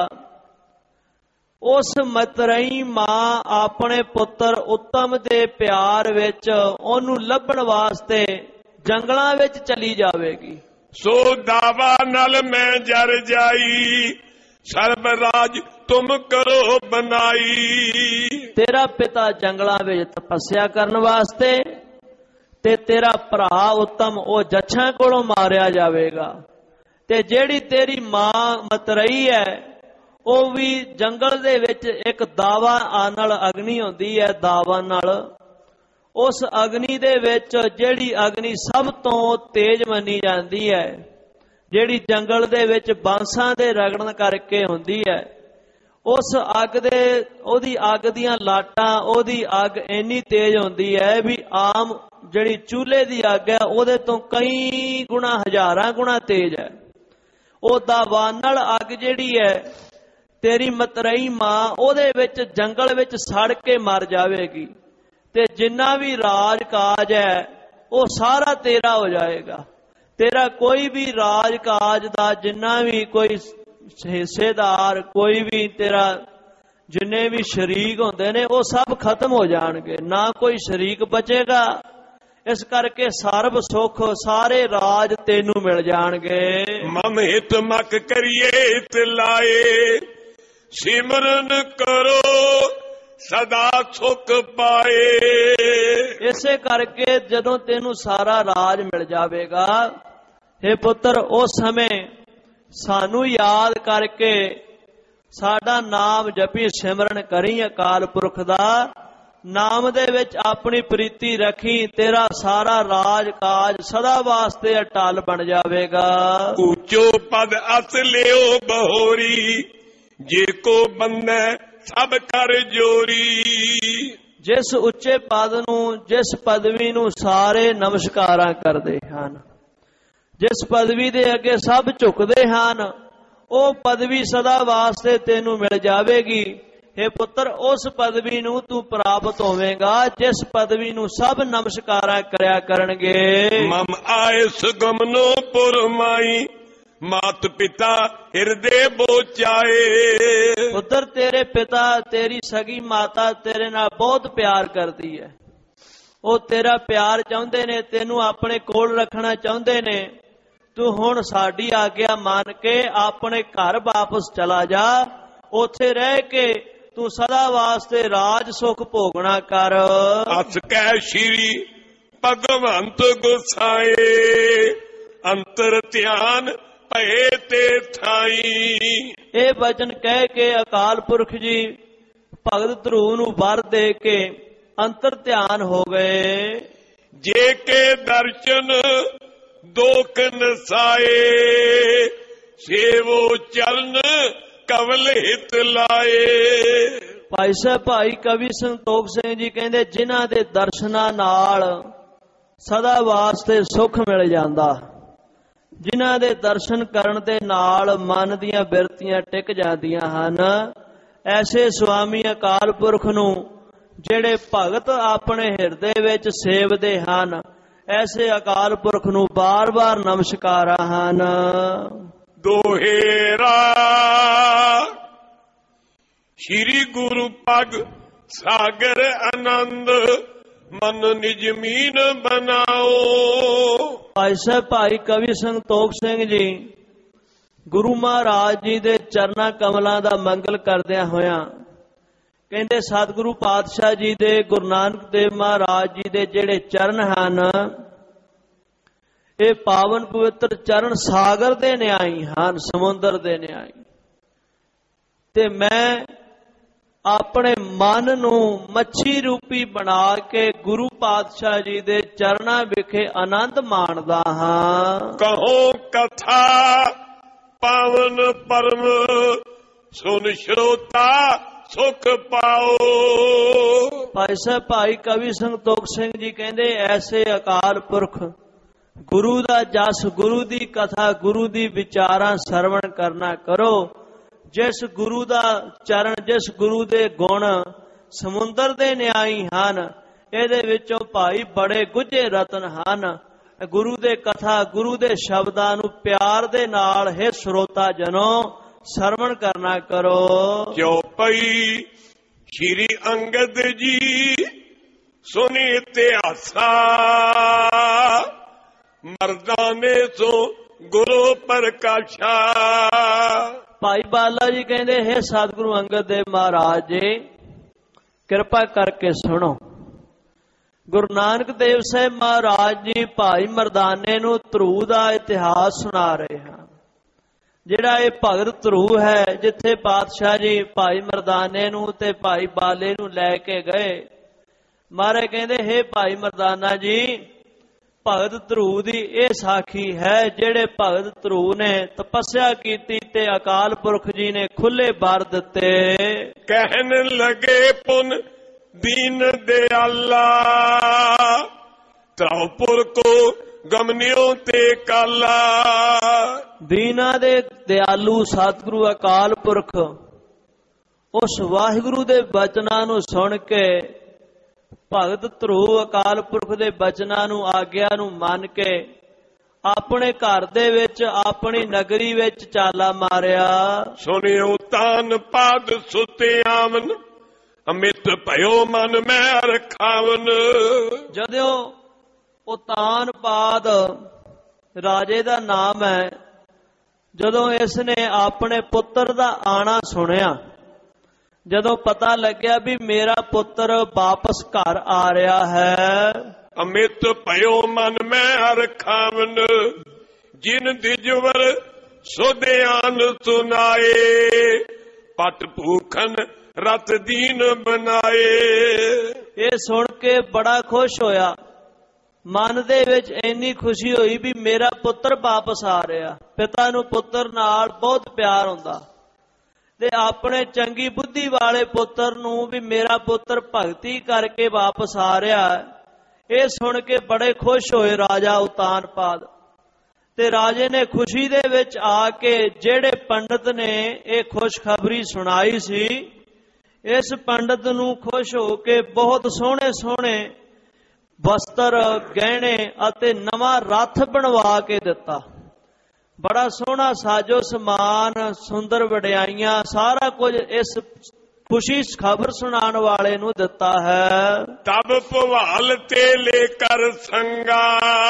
ਉਸ ਮਤਰਈ ਮਾਂ ਆਪਣੇ ਪੁੱਤਰ ਉੱਤਮ ਦੇ ਪਿਆਰ ਵਿੱਚ ਉਹਨੂੰ ਲੱਭਣ ਵਾਸਤੇ ਜੰਗਲਾਂ ਵਿੱਚ ਚਲੀ ਜਾਵੇਗੀ। ਸੋ ਦਾਵਾ ਨਲ ਮੈਂ ਜਰ ਜਾਈ, ਸਰਬ ਰਾਜ ਤੁਮ ਕਰੋ ਬਨਾਈ। ਤੇਰਾ ਪਿਤਾ ਜੰਗਲਾਂ ਵਿੱਚ ਤਪੱਸਿਆ ਕਰਨ ਵਾਸਤੇ, ਤੇ ਤੇਰਾ ਭਰਾ ਉੱਤਮ ਉਹ ਜੱਛਾਂ ਕੋਲੋਂ ਮਾਰਿਆ ਜਾਵੇਗਾ। ਤੇ ਜਿਹੜੀ ਤੇਰੀ ਮਾਂ ਮਤਰਈ ਹੈ, ਉਹ ਵੀ ਜੰਗਲ ਦੇ ਵਿੱਚ ਇੱਕ ਦਾਵਾ ਨਾਲ ਅਗਨੀ ਹੁੰਦੀ ਹੈ, ਦਾਵਾ ਨਾਲ। ਉਸ ਅਗਨੀ ਦੇ ਵਿੱਚ, ਜਿਹੜੀ ਅਗਨੀ ਸਭ ਤੋਂ ਤੇਜ਼ ਮੰਨੀ ਜਾਂਦੀ ਹੈ, ਜਿਹੜੀ ਜੰਗਲ ਦੇ ਵਿੱਚ ਬਾਂਸਾਂ ਦੇ ਰਗੜਨ ਕਰਕੇ ਹੁੰਦੀ ਹੈ, ਉਸ ਅੱਗ ਦੇ, ਉਹਦੀ ਅੱਗ ਦੀਆਂ ਲਾਟਾਂ, ਉਹਦੀ ਅੱਗ ਇੰਨੀ ਤੇਜ਼ ਹੁੰਦੀ ਹੈ ਵੀ ਆਮ ਜਿਹੜੀ ਚੂਲੇ ਦੀ ਅੱਗ ਹੈ ਉਹਦੇ ਤੋਂ ਕਈ ਗੁਣਾ, ਹਜ਼ਾਰਾਂ ਗੁਣਾ ਤੇਜ਼ ਹੈ। ਉਹ ਦਾਵਾਨਲ ਅੱਗ ਜਿਹੜੀ ਹੈ, ਤੇਰੀ ਮਤਰਈ ਮਾਂ ਉਹਦੇ ਵਿੱਚ ਜੰਗਲ ਵਿੱਚ ਸੜ ਕੇ ਮਰ ਜਾਵੇਗੀ। ਤੇ ਜਿੰਨਾ ਵੀ ਰਾਜ ਕਾਜ ਹੈ ਉਹ ਸਾਰਾ ਤੇਰਾ ਹੋ ਜਾਏਗਾ। ਤੇਰਾ ਕੋਈ ਵੀ ਰਾਜ ਕਾਜ ਦਾ ਜਿੰਨਾ ਵੀ ਕੋਈ ਹਿੱਸੇਦਾਰ, ਕੋਈ ਵੀ ਤੇਰਾ ਜਿੰਨੇ ਵੀ ਸ਼ਰੀਕ ਹੁੰਦੇ ਨੇ, ਉਹ ਸਭ ਖਤਮ ਹੋ ਜਾਣਗੇ। ਨਾ ਕੋਈ ਸ਼ਰੀਕ ਬਚੇਗਾ। ਇਸ ਕਰਕੇ ਸਰਬ ਸੁਖ ਸਾਰੇ ਰਾਜ ਤੈਨੂੰ ਮਿਲ ਜਾਣਗੇ। ਮਮ ਹਿਤ ਮਕ ਕਰੀਏ ਤੇ ਲਾਏ, ਸਿਮਰਨ ਕਰੋ ਸਦਾ ਸੁਖ ਪਾਏ। ਇਸੇ ਕਰਕੇ ਜਦੋਂ ਤੈਨੂੰ ਸਾਰਾ ਰਾਜ ਮਿਲ ਜਾਵੇਗਾ, हे ਪੁੱਤਰ, ਉਸ ਸਮੇਂ ਸਾਨੂੰ ਯਾਦ ਕਰਕੇ ਸਾਡਾ ਨਾਮ ਜਪੀ ਸਿਮਰਨ ਕਰੀ ਅਕਾਲ ਪੁਰਖ ਦਾ। ਨਾਮ ਦੇ ਵਿੱਚ ਆਪਣੀ ਪ੍ਰੀਤੀ ਰੱਖੀ, ਤੇਰਾ ਸਾਰਾ ਰਾਜ ਕਾਜ ਸਦਾ ਵਾਸਤੇ ਅਟਲ ਬਣ ਜਾਵੇਗਾ। ਉੱਚੋ ਪਦ ਅਸ ਲਿਓ ਬਹੋਰੀ, ਜੇ ਕੋ ਬੰਦੈ ਸਭ ਕਰ ਜੋਰੀ। ਜਿਸ ਉੱਚੇ ਪਦ ਨੂੰ, ਜਿਸ ਪਦਵੀ ਨੂੰ ਸਾਰੇ ਨਮਸਕਾਰਾਂ ਕਰਦੇ ਹਨ, ਜਿਸ ਪਦਵੀ ਦੇ ਅੱਗੇ ਸਭ ਝੁਕਦੇ ਹਨ, ਉਹ ਪਦਵੀ ਸਦਾ ਵਾਸਤੇ ਤੈਨੂੰ ਮਿਲ ਜਾਵੇਗੀ। हे ਪੁੱਤਰ, ਉਸ ਪਦਵੀ ਨੂੰ ਤੂੰ ਪ੍ਰਾਪਤ ਹੋਵੇਂਗਾ ਜਿਸ ਪਦਵੀ ਨੂੰ ਸਭ ਨਮਸਕਾਰਾਂ ਕਰਿਆ ਕਰਨਗੇ। ਮਮ ਆਏ ਸੁਗਮਨੋ ਪੁਰਮਾਈ, ਮਾਤ ਪਿਤਾ ਹਿਰਦੇ ਬੋਚਾਏ। ਪੁੱਤਰ, ਤੇਰੇ ਪਿਤਾ, ਤੇਰੀ ਸਗੀ ਮਾਤਾ ਤੇਰੇ ਨਾਲ ਬਹੁਤ ਪਿਆਰ ਕਰਦੀ ਹੈ। ਉਹ ਤੇਰਾ ਪਿਆਰ ਚਾਹੁੰਦੇ ਨੇ, ਤੈਨੂੰ ਆਪਣੇ ਕੋਲ ਰੱਖਣਾ ਚਾਹੁੰਦੇ ਨੇ। ਤੂੰ ਹੁਣ ਸਾਡੀ ਆਗਿਆ ਮੰਨ ਕੇ ਆਪਣੇ ਘਰ ਵਾਪਸ ਚਲਾ ਜਾ। ਉੱਥੇ ਰਹਿ ਕੇ ਤੂੰ ਸਦਾ ਵਾਸਤੇ ਰਾਜ ਸੁਖ ਭੋਗਣਾ ਕਰ। ਅਸ ਕਹਿ ਸ਼੍ਰੀ ਭਗਵੰਤ ਗੁਸਾਏ, ਅੰਤਰ ਧਿਆਨ ਭਏ ਤੇ ਥਾਈ। ਇਹ ਬਚਨ ਕਹਿ ਕੇ ਅਕਾਲ ਪੁਰਖ ਜੀ ਭਗਤ ਧਰੂ ਨੂੰ ਵਰ ਦੇ ਕੇ ਅੰਤਰ ਧਿਆਨ ਹੋ ਗਏ। ਜੇ ਕੇ ਦਰਸ਼ਨ ਦੋਖ ਨਸਾਏ, ਸੇਵੋ ਚਰਨ ਕਵਲ ਹਿਤ ਲਾਏ। ਭਾਈ ਸਾਹਿਬ ਭਾਈ ਕਵੀ ਸੰਤੋਖ ਸਿੰਘ ਜੀ ਕਹਿੰਦੇ, ਜਿਨ੍ਹਾਂ ਦੇ ਦਰਸ਼ਨਾਂ ਨਾਲ ਸਦਾ ਵਾਸਤੇ ਸੁਖ ਮਿਲ ਜਾਂਦਾ, ਜਿਨ੍ਹਾਂ ਦੇ ਦਰਸ਼ਨ ਕਰਨ ਦੇ ਨਾਲ ਮਨ ਦੀਆਂ ਬਿਰਤੀਆਂ ਟਿਕ ਜਾਂਦੀਆਂ ਹਨ, ਐਸੇ ਸੁਆਮੀ ਅਕਾਲ ਪੁਰਖ ਨੂੰ ਜਿਹੜੇ ਭਗਤ ਆਪਣੇ ਹਿਰਦੇ ਵਿੱਚ ਸੇਵਦੇ ਹਨ, ਐਸੇ ਅਕਾਲ ਪੁਰਖ ਨੂੰ ਬਾਰ-ਬਾਰ ਨਮਸਕਾਰਾਂ ਹਨ। ਦੋਹੇਰਾ ਸ਼੍ਰੀ ਗੁਰੂ ਪਗ ਸਾਗਰ ਆਨੰਦ, ਮਨ ਨਿਜ ਮੀਨ ਬਣਾਓ। ਭਾਈ ਸਾਹਿਬ ਭਾਈ ਕਵੀ ਸੰਤੋਖ ਸਿੰਘ ਜੀ ਗੁਰੂ ਮਹਾਰਾਜ ਜੀ ਦੇ ਚਰਨਾਂ ਕਮਲਾਂ ਦਾ ਮੰਗਲ ਕਰਦਿਆਂ ਹੋਇਆਂ ਕਹਿੰਦੇ, ਸਤਿਗੁਰੂ ਪਾਤਸ਼ਾਹ ਜੀ ਦੇ, ਗੁਰੂ ਨਾਨਕ ਦੇਵ ਮਹਾਰਾਜ ਜੀ ਦੇ ਜਿਹੜੇ ਚਰਨ ਹਨ, ਇਹ ਪਾਵਨ ਪਵਿੱਤਰ ਚਰਨ ਸਾਗਰ ਦੇ ਨਿਆਈ ਹਨ, ਸਮੁੰਦਰ ਦੇ ਨਿਆਈ। ਤੇ ਮੈਂ ਆਪਣੇ ਮਨ ਨੂੰ ਮੱਛੀ ਰੂਪੀ ਬਣਾ ਕੇ ਗੁਰੂ ਪਾਤਸ਼ਾਹ ਜੀ ਦੇ ਚਰਨਾਂ ਵਿਖੇ ਆਨੰਦ ਮਾਣਦਾ ਹਾਂ। ਕਹੋ ਕਥਾ ਪਾਵਨ ਪਰਮ, ਸੁਨ ਸ਼ਰੋਤਾ ਸੁਖ ਪਾਓ। ਭਾਈ ਸਾਹਿਬ ਭਾਈ ਕਵੀ ਸੰਤੋਖ ਸਿੰਘ ਜੀ ਕਹਿੰਦੇ, ਐਸੇ ਅਕਾਲ ਪੁਰਖ ਗੁਰੂ ਦਾ ਜਸ, ਗੁਰੂ ਦੀ ਕਥਾ, ਗੁਰੂ ਦੀ ਵਿਚਾਰਾਂ ਸਰਵਣ ਕਰਨਾ ਕਰੋ। ਜਿਸ ਗੁਰੂ ਦਾ ਚਰਨ, ਜਿਸ ਗੁਰੂ ਦੇ ਗੁਣ ਸਮੁੰਦਰ ਦੇ ਨਿਆਈ ਹਨ, ਇਹਦੇ ਵਿੱਚੋਂ ਭਾਈ ਬੜੇ ਗੁੱਝੇ ਰਤਨ ਹਨ। ਗੁਰੂ ਦੇ ਕਥਾ, ਗੁਰੂ ਦੇ ਸ਼ਬਦਾਂ ਨੂੰ ਪਿਆਰ ਦੇ ਨਾਲ ਹੈ ਸਰੋਤਾ ਜਨੋ ਸਰਵਣ ਕਰਨਾ ਕਰੋ। ਚੌਪਈ ਸ਼੍ਰੀ ਅੰਗਦ ਜੀ ਸੁਣੀ ਇਤਿਹਾਸਾ, ਮਰਦਾਨੇ ਸੋ ਗੁਰੂ ਪ੍ਰਕਾਸ਼ਾ। ਭਾਈ ਬਾਲਾ ਜੀ ਕਹਿੰਦੇ, ਹੈ ਸਤਿਗੁਰੂ ਅੰਗਦ ਦੇਵ ਮਹਾਰਾਜ ਜੀ ਕਿਰਪਾ ਕਰਕੇ ਸੁਣੋ। ਗੁਰੂ ਨਾਨਕ ਦੇਵ ਸਾਹਿਬ ਮਹਾਰਾਜ ਜੀ ਭਾਈ ਮਰਦਾਨੇ ਨੂੰ ਧਰੂ ਦਾ ਇਤਿਹਾਸ ਸੁਣਾ ਰਹੇ ਹਨ। ਜਿਹੜਾ ਇਹ ਭਗਤ ਧਰੂ ਹੈ, ਜਿੱਥੇ ਪਾਤਸ਼ਾਹ ਜੀ ਭਾਈ ਮਰਦਾਨੇ ਨੂੰ ਤੇ ਭਾਈ ਬਾਲੇ ਨੂੰ ਲੈ ਕੇ ਗਏ, ਮਹਾਰਾਜ ਕਹਿੰਦੇ, ਹੈ ਭਾਈ ਮਰਦਾਨਾ ਜੀ, ਭਗਤ ਧਰੂ ਦੀ ਇਹ ਸਾਖੀ ਹੈ, ਜਿਹੜੇ ਭਗਤ ਧਰੂ ਨੇ ਤਪੱਸਿਆ ਕੀਤੀ ਤੇ ਅਕਾਲ ਪੁਰਖ ਜੀ ਨੇ ਖੁੱਲੇ ਬਰ ਦਿੱਤੇ। ਕਹਿਣ ਲਗੇ ਪੁਨ ਦੀਨ ਦਿਆਲਾ, ਤਰਾਉਪੁਰ ਕੋ ਗਮਨਿਓ ਤੇ ਕਾਲਾ। ਦੀਨਾ ਦੇ ਦਿਆਲੂ ਸਤਿਗੁਰੂ ਅਕਾਲ ਪੁਰਖ ਉਸ ਵਾਹਿਗੁਰੂ ਦੇ ਬਚਨਾਂ ਨੂੰ ਸੁਣ ਕੇ, ਭਗਤ ਧਰੂ ਅਕਾਲ ਪੁਰਖ ਦੇ ਬਚਨਾਂ ਨੂੰ, ਆਗਿਆ ਨੂੰ ਮੰਨ ਕੇ ਆਪਣੇ ਘਰ ਦੇ ਵਿੱਚ, ਆਪਣੀ ਨਗਰੀ ਵਿੱਚ ਚਾਲਾ ਮਾਰਿਆ। ਸੁਣਿਓ ਤਾਨ ਪਾਦ ਸੁਤੇ ਆਵਨ, ਅਮਿਤ ਭਇਓ ਮਨ ਮੈਂ ਰਖਾਵਨ। ਜਦੋਂ ਉਤਾਨਪਾਦ ਰਾਜੇ ਦਾ ਨਾਮ ਹੈ। ਜਦੋਂ ਇਸ ਨੇ ਆਪਣੇ ਪੁੱਤਰ ਦਾ ਆਣਾ ਸੁਣਿਆ, ਜਦੋਂ ਪਤਾ ਲੱਗਿਆ ਵੀ ਮੇਰਾ ਪੁੱਤਰ ਵਾਪਸ ਘਰ ਆ ਰਿਹਾ ਹੈ, ਅਮਿਤ ਭਇਓ ਮਨ ਮੈਂ ਹਰ ਖਾਵਨ, ਜਿਨ ਦਿਜਵਰ ਸੋਧਿਆਨ ਸੁਨਾਏ, ਪਟ ਭੂਖਨ ਰਤ ਦੀਨ ਬਨਾਏ। ਇਹ ਸੁਣ ਕੇ ਬੜਾ ਖੁਸ਼ ਹੋਇਆ, ਮਨ ਦੇ ਵਿੱਚ ਇੰਨੀ ਖੁਸ਼ੀ ਹੋਈ ਵੀ ਮੇਰਾ ਪੁੱਤਰ ਵਾਪਸ ਆ ਰਿਹਾ। ਪਿਤਾ ਨੂੰ ਪੁੱਤਰ ਨਾਲ ਬਹੁਤ ਪਿਆਰ ਹੁੰਦਾ ਤੇ ਆਪਣੇ ਚੰਗੀ ਬੁੱਧੀ ਵਾਲੇ ਪੁੱਤਰ ਨੂੰ ਵੀ ਮੇਰਾ ਪੁੱਤਰ ਭਗਤੀ ਕਰਕੇ ਵਾਪਸ ਆ ਰਿਹਾ, ਇਹ ਸੁਣ ਕੇ ਬੜੇ ਖੁਸ਼ ਹੋਏ ਰਾਜਾ ਉਤਾਨਪਾਦ। ਤੇ ਰਾਜੇ ਨੇ ਖੁਸ਼ੀ ਦੇ ਵਿੱਚ ਆ ਕੇ ਜਿਹੜੇ ਪੰਡਤ ਨੇ ਇਹ ਖੁਸ਼ਖਬਰੀ ਸੁਣਾਈ ਸੀ, ਇਸ ਪੰਡਤ ਨੂੰ ਖੁਸ਼ ਹੋ ਕੇ ਬਹੁਤ ਸੋਹਣੇ ਸੋਹਣੇ ਵਸਤਰ, ਗਹਿਣੇ ਅਤੇ ਨਵਾਂ ਰੱਥ ਬਣਵਾ ਕੇ ਦਿੱਤਾ। ਬੜਾ ਸੋਹਣਾ ਸਾਜੋ ਸਮਾਨ, ਸੁੰਦਰ ਵਡਿਆਈਆਂ, ਸਾਰਾ ਕੁਝ ਇਸ ਖੁਸ਼ੀ ਖਬਰ ਸੁਣਾਉਣ ਵਾਲੇ ਨੂੰ ਦਿੱਤਾ ਹੈ। ਤਬ ਭਵਾਲ ਤੇ ਲੈ ਕਰ ਸੰਗਾ,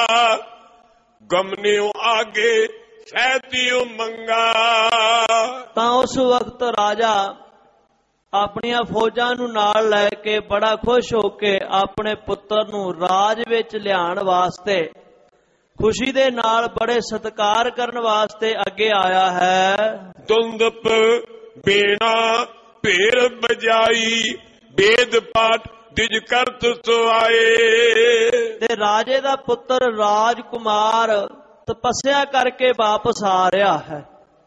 ਗਮਨਿਓ ਆਗੇ ਸਹਿਤਿਓ ਮੰਗਾ। ਤਾਂ ਉਸ ਵਕਤ ਰਾਜਾ ਆਪਣੀਆਂ ਫੌਜਾਂ ਨੂੰ ਨਾਲ ਲੈ ਕੇ ਬੜਾ ਖੁਸ਼ ਹੋ ਕੇ ਆਪਣੇ ਪੁੱਤਰ ਨੂੰ ਰਾਜ ਵਿੱਚ ਲਿਆਉਣ ਵਾਸਤੇ, ਖੁਸ਼ੀ ਦੇ ਨਾਲ ਬੜੇ ਸਤਿਕਾਰ ਕਰਨ ਵਾਸਤੇ ਅੱਗੇ ਆਇਆ ਹੈ। ਦੁੰਦਪ ਬੇਣਾ ਭੇਰ ਬਜਾਈ, ਵੇਦ ਪਾਠ ਦਿਜ ਕਰਤ ਸੁਆਏ। ਤੇ ਰਾਜੇ ਦਾ ਪੁੱਤਰ ਰਾਜਕੁਮਾਰ ਤਪੱਸਿਆ ਕਰਕੇ ਵਾਪਸ ਆ ਰਿਹਾ ਹੈ।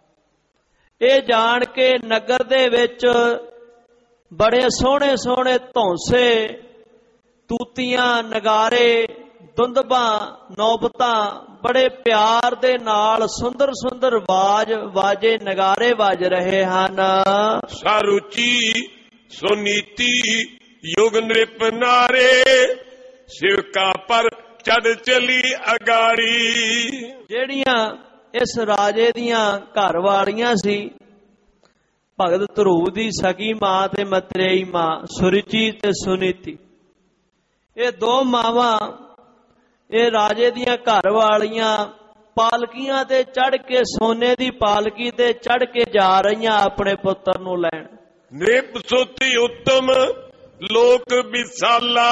ਇਹ ਜਾਣ ਕੇ ਨਗਰ ਦੇ ਵਿੱਚ ਬੜੇ ਸੋਹਣੇ ਸੋਹਣੇ ਧੌਂਸੇ, ਤੂਤੀਆਂ, ਨਗਾਰੇ, ਦੁੰਦਬਾਂ, ਨੌਬਤਾਂ ਬੜੇ ਪਿਆਰ ਦੇ ਨਾਲ ਸੁੰਦਰ ਸੁੰਦਰ ਵਾਜੇ ਨਗਾਰੇ ਵੱਜ ਰਹੇ ਹਨ। ਸਾਰੁਚੀ ਸੁਨੀਤੀ ਯੁਗ ਨ੍ਰਿਪ ਨਾਰੇ, ਸਿਵਕਾ ਪਰ ਚੜ ਚਲੀ ਅਗਾਰੀ। ਜਿਹੜੀਆਂ ਇਸ ਰਾਜੇ ਦੀਆਂ ਘਰ ਵਾਲੀਆਂ ਸੀ, ਭਗਤ ਧਰੂਵ ਦੀ ਸਕੀ ਮਾਂ ਤੇ ਮਤਰੇਈ ਮਾਂ ਸੁਰੁਚੀ ਤੇ ਸੁਨੀਤੀ, ਇਹ ਦੋ ਮਾਵਾਂ ਇਹ ਰਾਜੇ ਦੀਆਂ ਘਰ ਵਾਲੀਆਂ ਪਾਲਕੀਆਂ ਤੇ ਚੜ ਕੇ, ਸੋਨੇ ਦੀ ਪਾਲਕੀ ਤੇ ਚੜ ਕੇ ਜਾ ਰਹੀਆਂ ਆਪਣੇ ਪੁੱਤਰ ਨੂੰ ਲੈਣ। ਨ੍ਰਿਪ ਸੁਤੀ ਉੱਤਮ ਲੋਕ ਵਿਸਾਲਾ,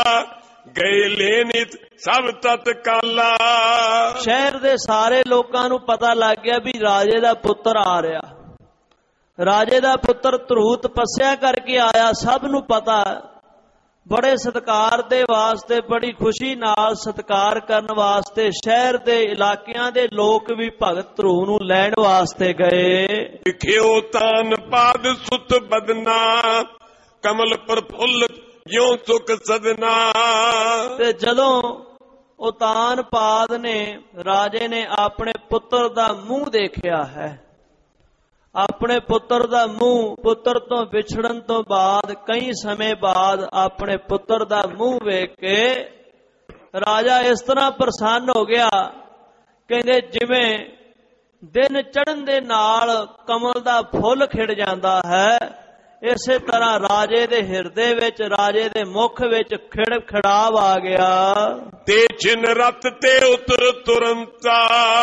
ਗਏ ਲੈਨਿਤ ਸਭ ਤਤਕਾਲਾ। ਸ਼ਹਿਰ ਦੇ ਸਾਰੇ ਲੋਕਾਂ ਨੂੰ ਪਤਾ ਲੱਗ ਗਿਆ ਵੀ ਰਾਜੇ ਦਾ ਪੁੱਤਰ ਆ ਰਿਹਾ। ਰਾਜੇ ਦਾ ਪੁੱਤਰ ਧਰੂਵ ਤਪੱਸਿਆ ਕਰਕੇ ਆਇਆ, ਸਭ ਨੂੰ ਪਤਾ। ਬੜੇ ਸਤਿਕਾਰ ਦੇ ਵਾਸਤੇ, ਬੜੀ ਖੁਸ਼ੀ ਨਾਲ ਸਤਿਕਾਰ ਕਰਨ ਵਾਸਤੇ ਸ਼ਹਿਰ ਦੇ ਇਲਾਕਿਆਂ ਦੇ ਲੋਕ ਵੀ ਭਗਤ ਧਰੂਵ ਨੂੰ ਲੈਣ ਵਾਸਤੇ ਗਏ। ਵਿਖਿਓ ਤਾਨਪਾਦ ਸੁਤ ਬਦਨਾ, ਕਮਲ ਪ੍ਰਫੁੱਲ ਜਿਉ ਸੁਖ ਸਦਨਾ। ਤੇ ਜਦੋਂ ਉਤਾਨਪਾਦ ਨੇ, ਰਾਜੇ ਨੇ ਆਪਣੇ ਪੁੱਤਰ ਦਾ ਮੂੰਹ ਦੇਖਿਆ ਹੈ, ਆਪਣੇ ਪੁੱਤਰ ਦਾ ਮੂੰਹ, ਪੁੱਤਰ ਤੋਂ ਵਿਛੜਨ ਤੋਂ ਬਾਅਦ ਕਈ ਸਮੇਂ ਬਾਅਦ ਆਪਣੇ ਪੁੱਤਰ ਦਾ ਮੂੰਹ ਵੇਖ ਕੇ ਰਾਜਾ ਇਸ ਤਰ੍ਹਾਂ ਪ੍ਰਸੰਨ ਹੋ ਗਿਆ, ਕਹਿੰਦੇ ਜਿਵੇਂ ਦਿਨ ਚੜ੍ਹਨ ਦੇ ਨਾਲ ਕਮਲ ਦਾ ਫੁੱਲ ਖਿੜ ਜਾਂਦਾ ਹੈ, ਇਸੇ ਤਰ੍ਹਾਂ ਰਾਜੇ ਦੇ ਹਿਰਦੇ ਵਿੱਚ, ਰਾਜੇ ਦੇ ਮੁਖ ਵਿੱਚ ਖਿੜਾਵ ਆ ਗਿਆ। ਤੇ ਛਿਨ ਰਤ ਤੇ ਉਤਰ ਤੁਰੰਤਾ,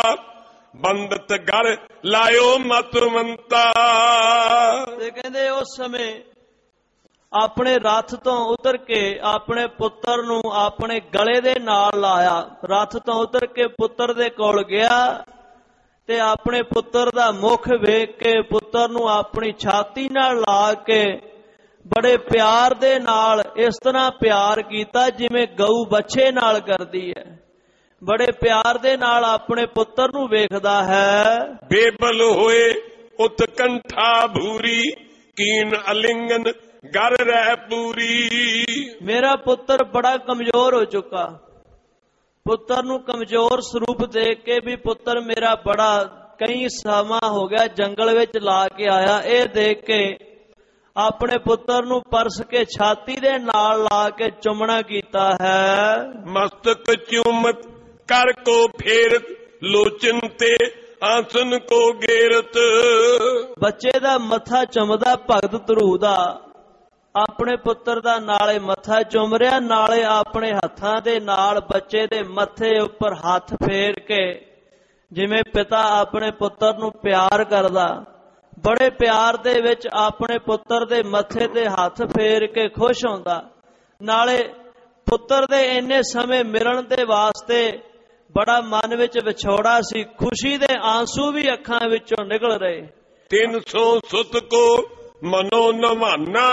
ਬੰਦਤ ਘਰ ਲਾਇਓ ਮਤਵੰਤਾ। ਤੇ ਕਹਿੰਦੇ ਉਸ ਸਮੇਂ ਆਪਣੇ ਰੱਥ ਤੋਂ ਉਤਰ ਕੇ ਆਪਣੇ ਪੁੱਤਰ ਨੂੰ ਆਪਣੇ ਗਲੇ ਦੇ ਨਾਲ ਲਾਇਆ। ਰੱਥ ਤੋਂ ਉਤਰ ਕੇ ਪੁੱਤਰ ਦੇ ਕੋਲ ਗਿਆ ਤੇ ਆਪਣੇ ਪੁੱਤਰ ਦਾ ਮੁਖ ਵੇਖ ਕੇ ਪੁੱਤਰ ਨੂੰ ਆਪਣੀ ਛਾਤੀ ਨਾਲ ਲਾ ਕੇ ਬੜੇ ਪਿਆਰ ਦੇ ਨਾਲ ਇਸ ਤਰ੍ਹਾਂ ਪਿਆਰ ਕੀਤਾ ਜਿਵੇਂ ਗਊ ਬੱਚੇ ਨਾਲ ਕਰਦੀ ਹੈ। ਬੜੇ ਪਿਆਰ ਦੇ ਨਾਲ ਆਪਣੇ ਪੁੱਤਰ ਨੂੰ ਵੇਖਦਾ ਹੈ। ਬੇਬਲ ਹੋਏ ਉਤਕੰਠਾ ਭੂਰੀ, ਕੀਨ ਅਲਿੰਗਨ ਘਰ ਰਹਿ ਪੂਰੀ। ਮੇਰਾ ਪੁੱਤਰ ਬੜਾ ਕਮਜ਼ੋਰ ਹੋ ਚੁੱਕਾ। ਪੁੱਤਰ ਨੂੰ ਕਮਜ਼ੋਰ ਸਰੂਪ ਦੇਖ ਕੇ ਵੀ ਪੁੱਤਰ ਮੇਰਾ ਬੜਾ ਕਈ ਸਮਾਂ ਹੋ ਗਿਆ ਜੰਗਲ ਵਿੱਚ ਲਾ ਕੇ ਆਇਆ, ਇਹ ਦੇਖ ਕੇ ਆਪਣੇ ਪੁੱਤਰ ਨੂੰ ਪਰਸ ਕੇ ਛਾਤੀ ਦੇ ਨਾਲ ਲਾ ਕੇ ਚੁੰਮਣਾ ਕੀਤਾ ਹੈ। ਮਸਤਕ ਚੁੰਮਤ ਕਰ ਕੋ ਫੇਰਤ, ਲੋਚਨ ਤੇ ਆਸਨ ਕੋ ਗੇਰਤ। ਬੱਚੇ ਦਾ ਮੱਥਾ ਚੁੰਮਦਾ ਭਗਤ ਧਰੂਵ ਦਾ, ਆਪਣੇ ਪੁੱਤਰ ਦਾ ਨਾਲੇ ਮੱਥਾ ਚੁੰਮ ਰਿਹਾ, ਨਾਲੇ ਆਪਣੇ ਹੱਥਾਂ ਦੇ ਨਾਲ ਬੱਚੇ ਦੇ ਮੱਥੇ ਉੱਪਰ ਹੱਥ ਫੇਰ ਕੇ, ਜਿਵੇਂ ਪਿਤਾ ਆਪਣੇ ਪੁੱਤਰ ਨੂੰ ਪਿਆਰ ਕਰਦਾ, ਬੜੇ ਪਿਆਰ ਦੇ ਵਿੱਚ ਆਪਣੇ ਪੁੱਤਰ ਦੇ ਮੱਥੇ ਤੇ ਹੱਥ ਫੇਰ ਕੇ ਖੁਸ਼ ਹੁੰਦਾ। ਨਾਲੇ ਪੁੱਤਰ ਦੇ ਇੰਨੇ ਸਮੇਂ ਮਿਲਣ ਦੇ ਵਾਸਤੇ ਬੜਾ ਮਨ ਵਿੱਚ ਵਿਛੋੜਾ ਸੀ, ਖੁਸ਼ੀ ਦੇ ਆਂਸੂ ਵੀ ਅੱਖਾਂ ਵਿੱਚੋਂ ਨਿਕਲ ਰਹੇ। 300 ਸੁਤ ਕੋ ਮਨੋ ਨਵਾਨਾ,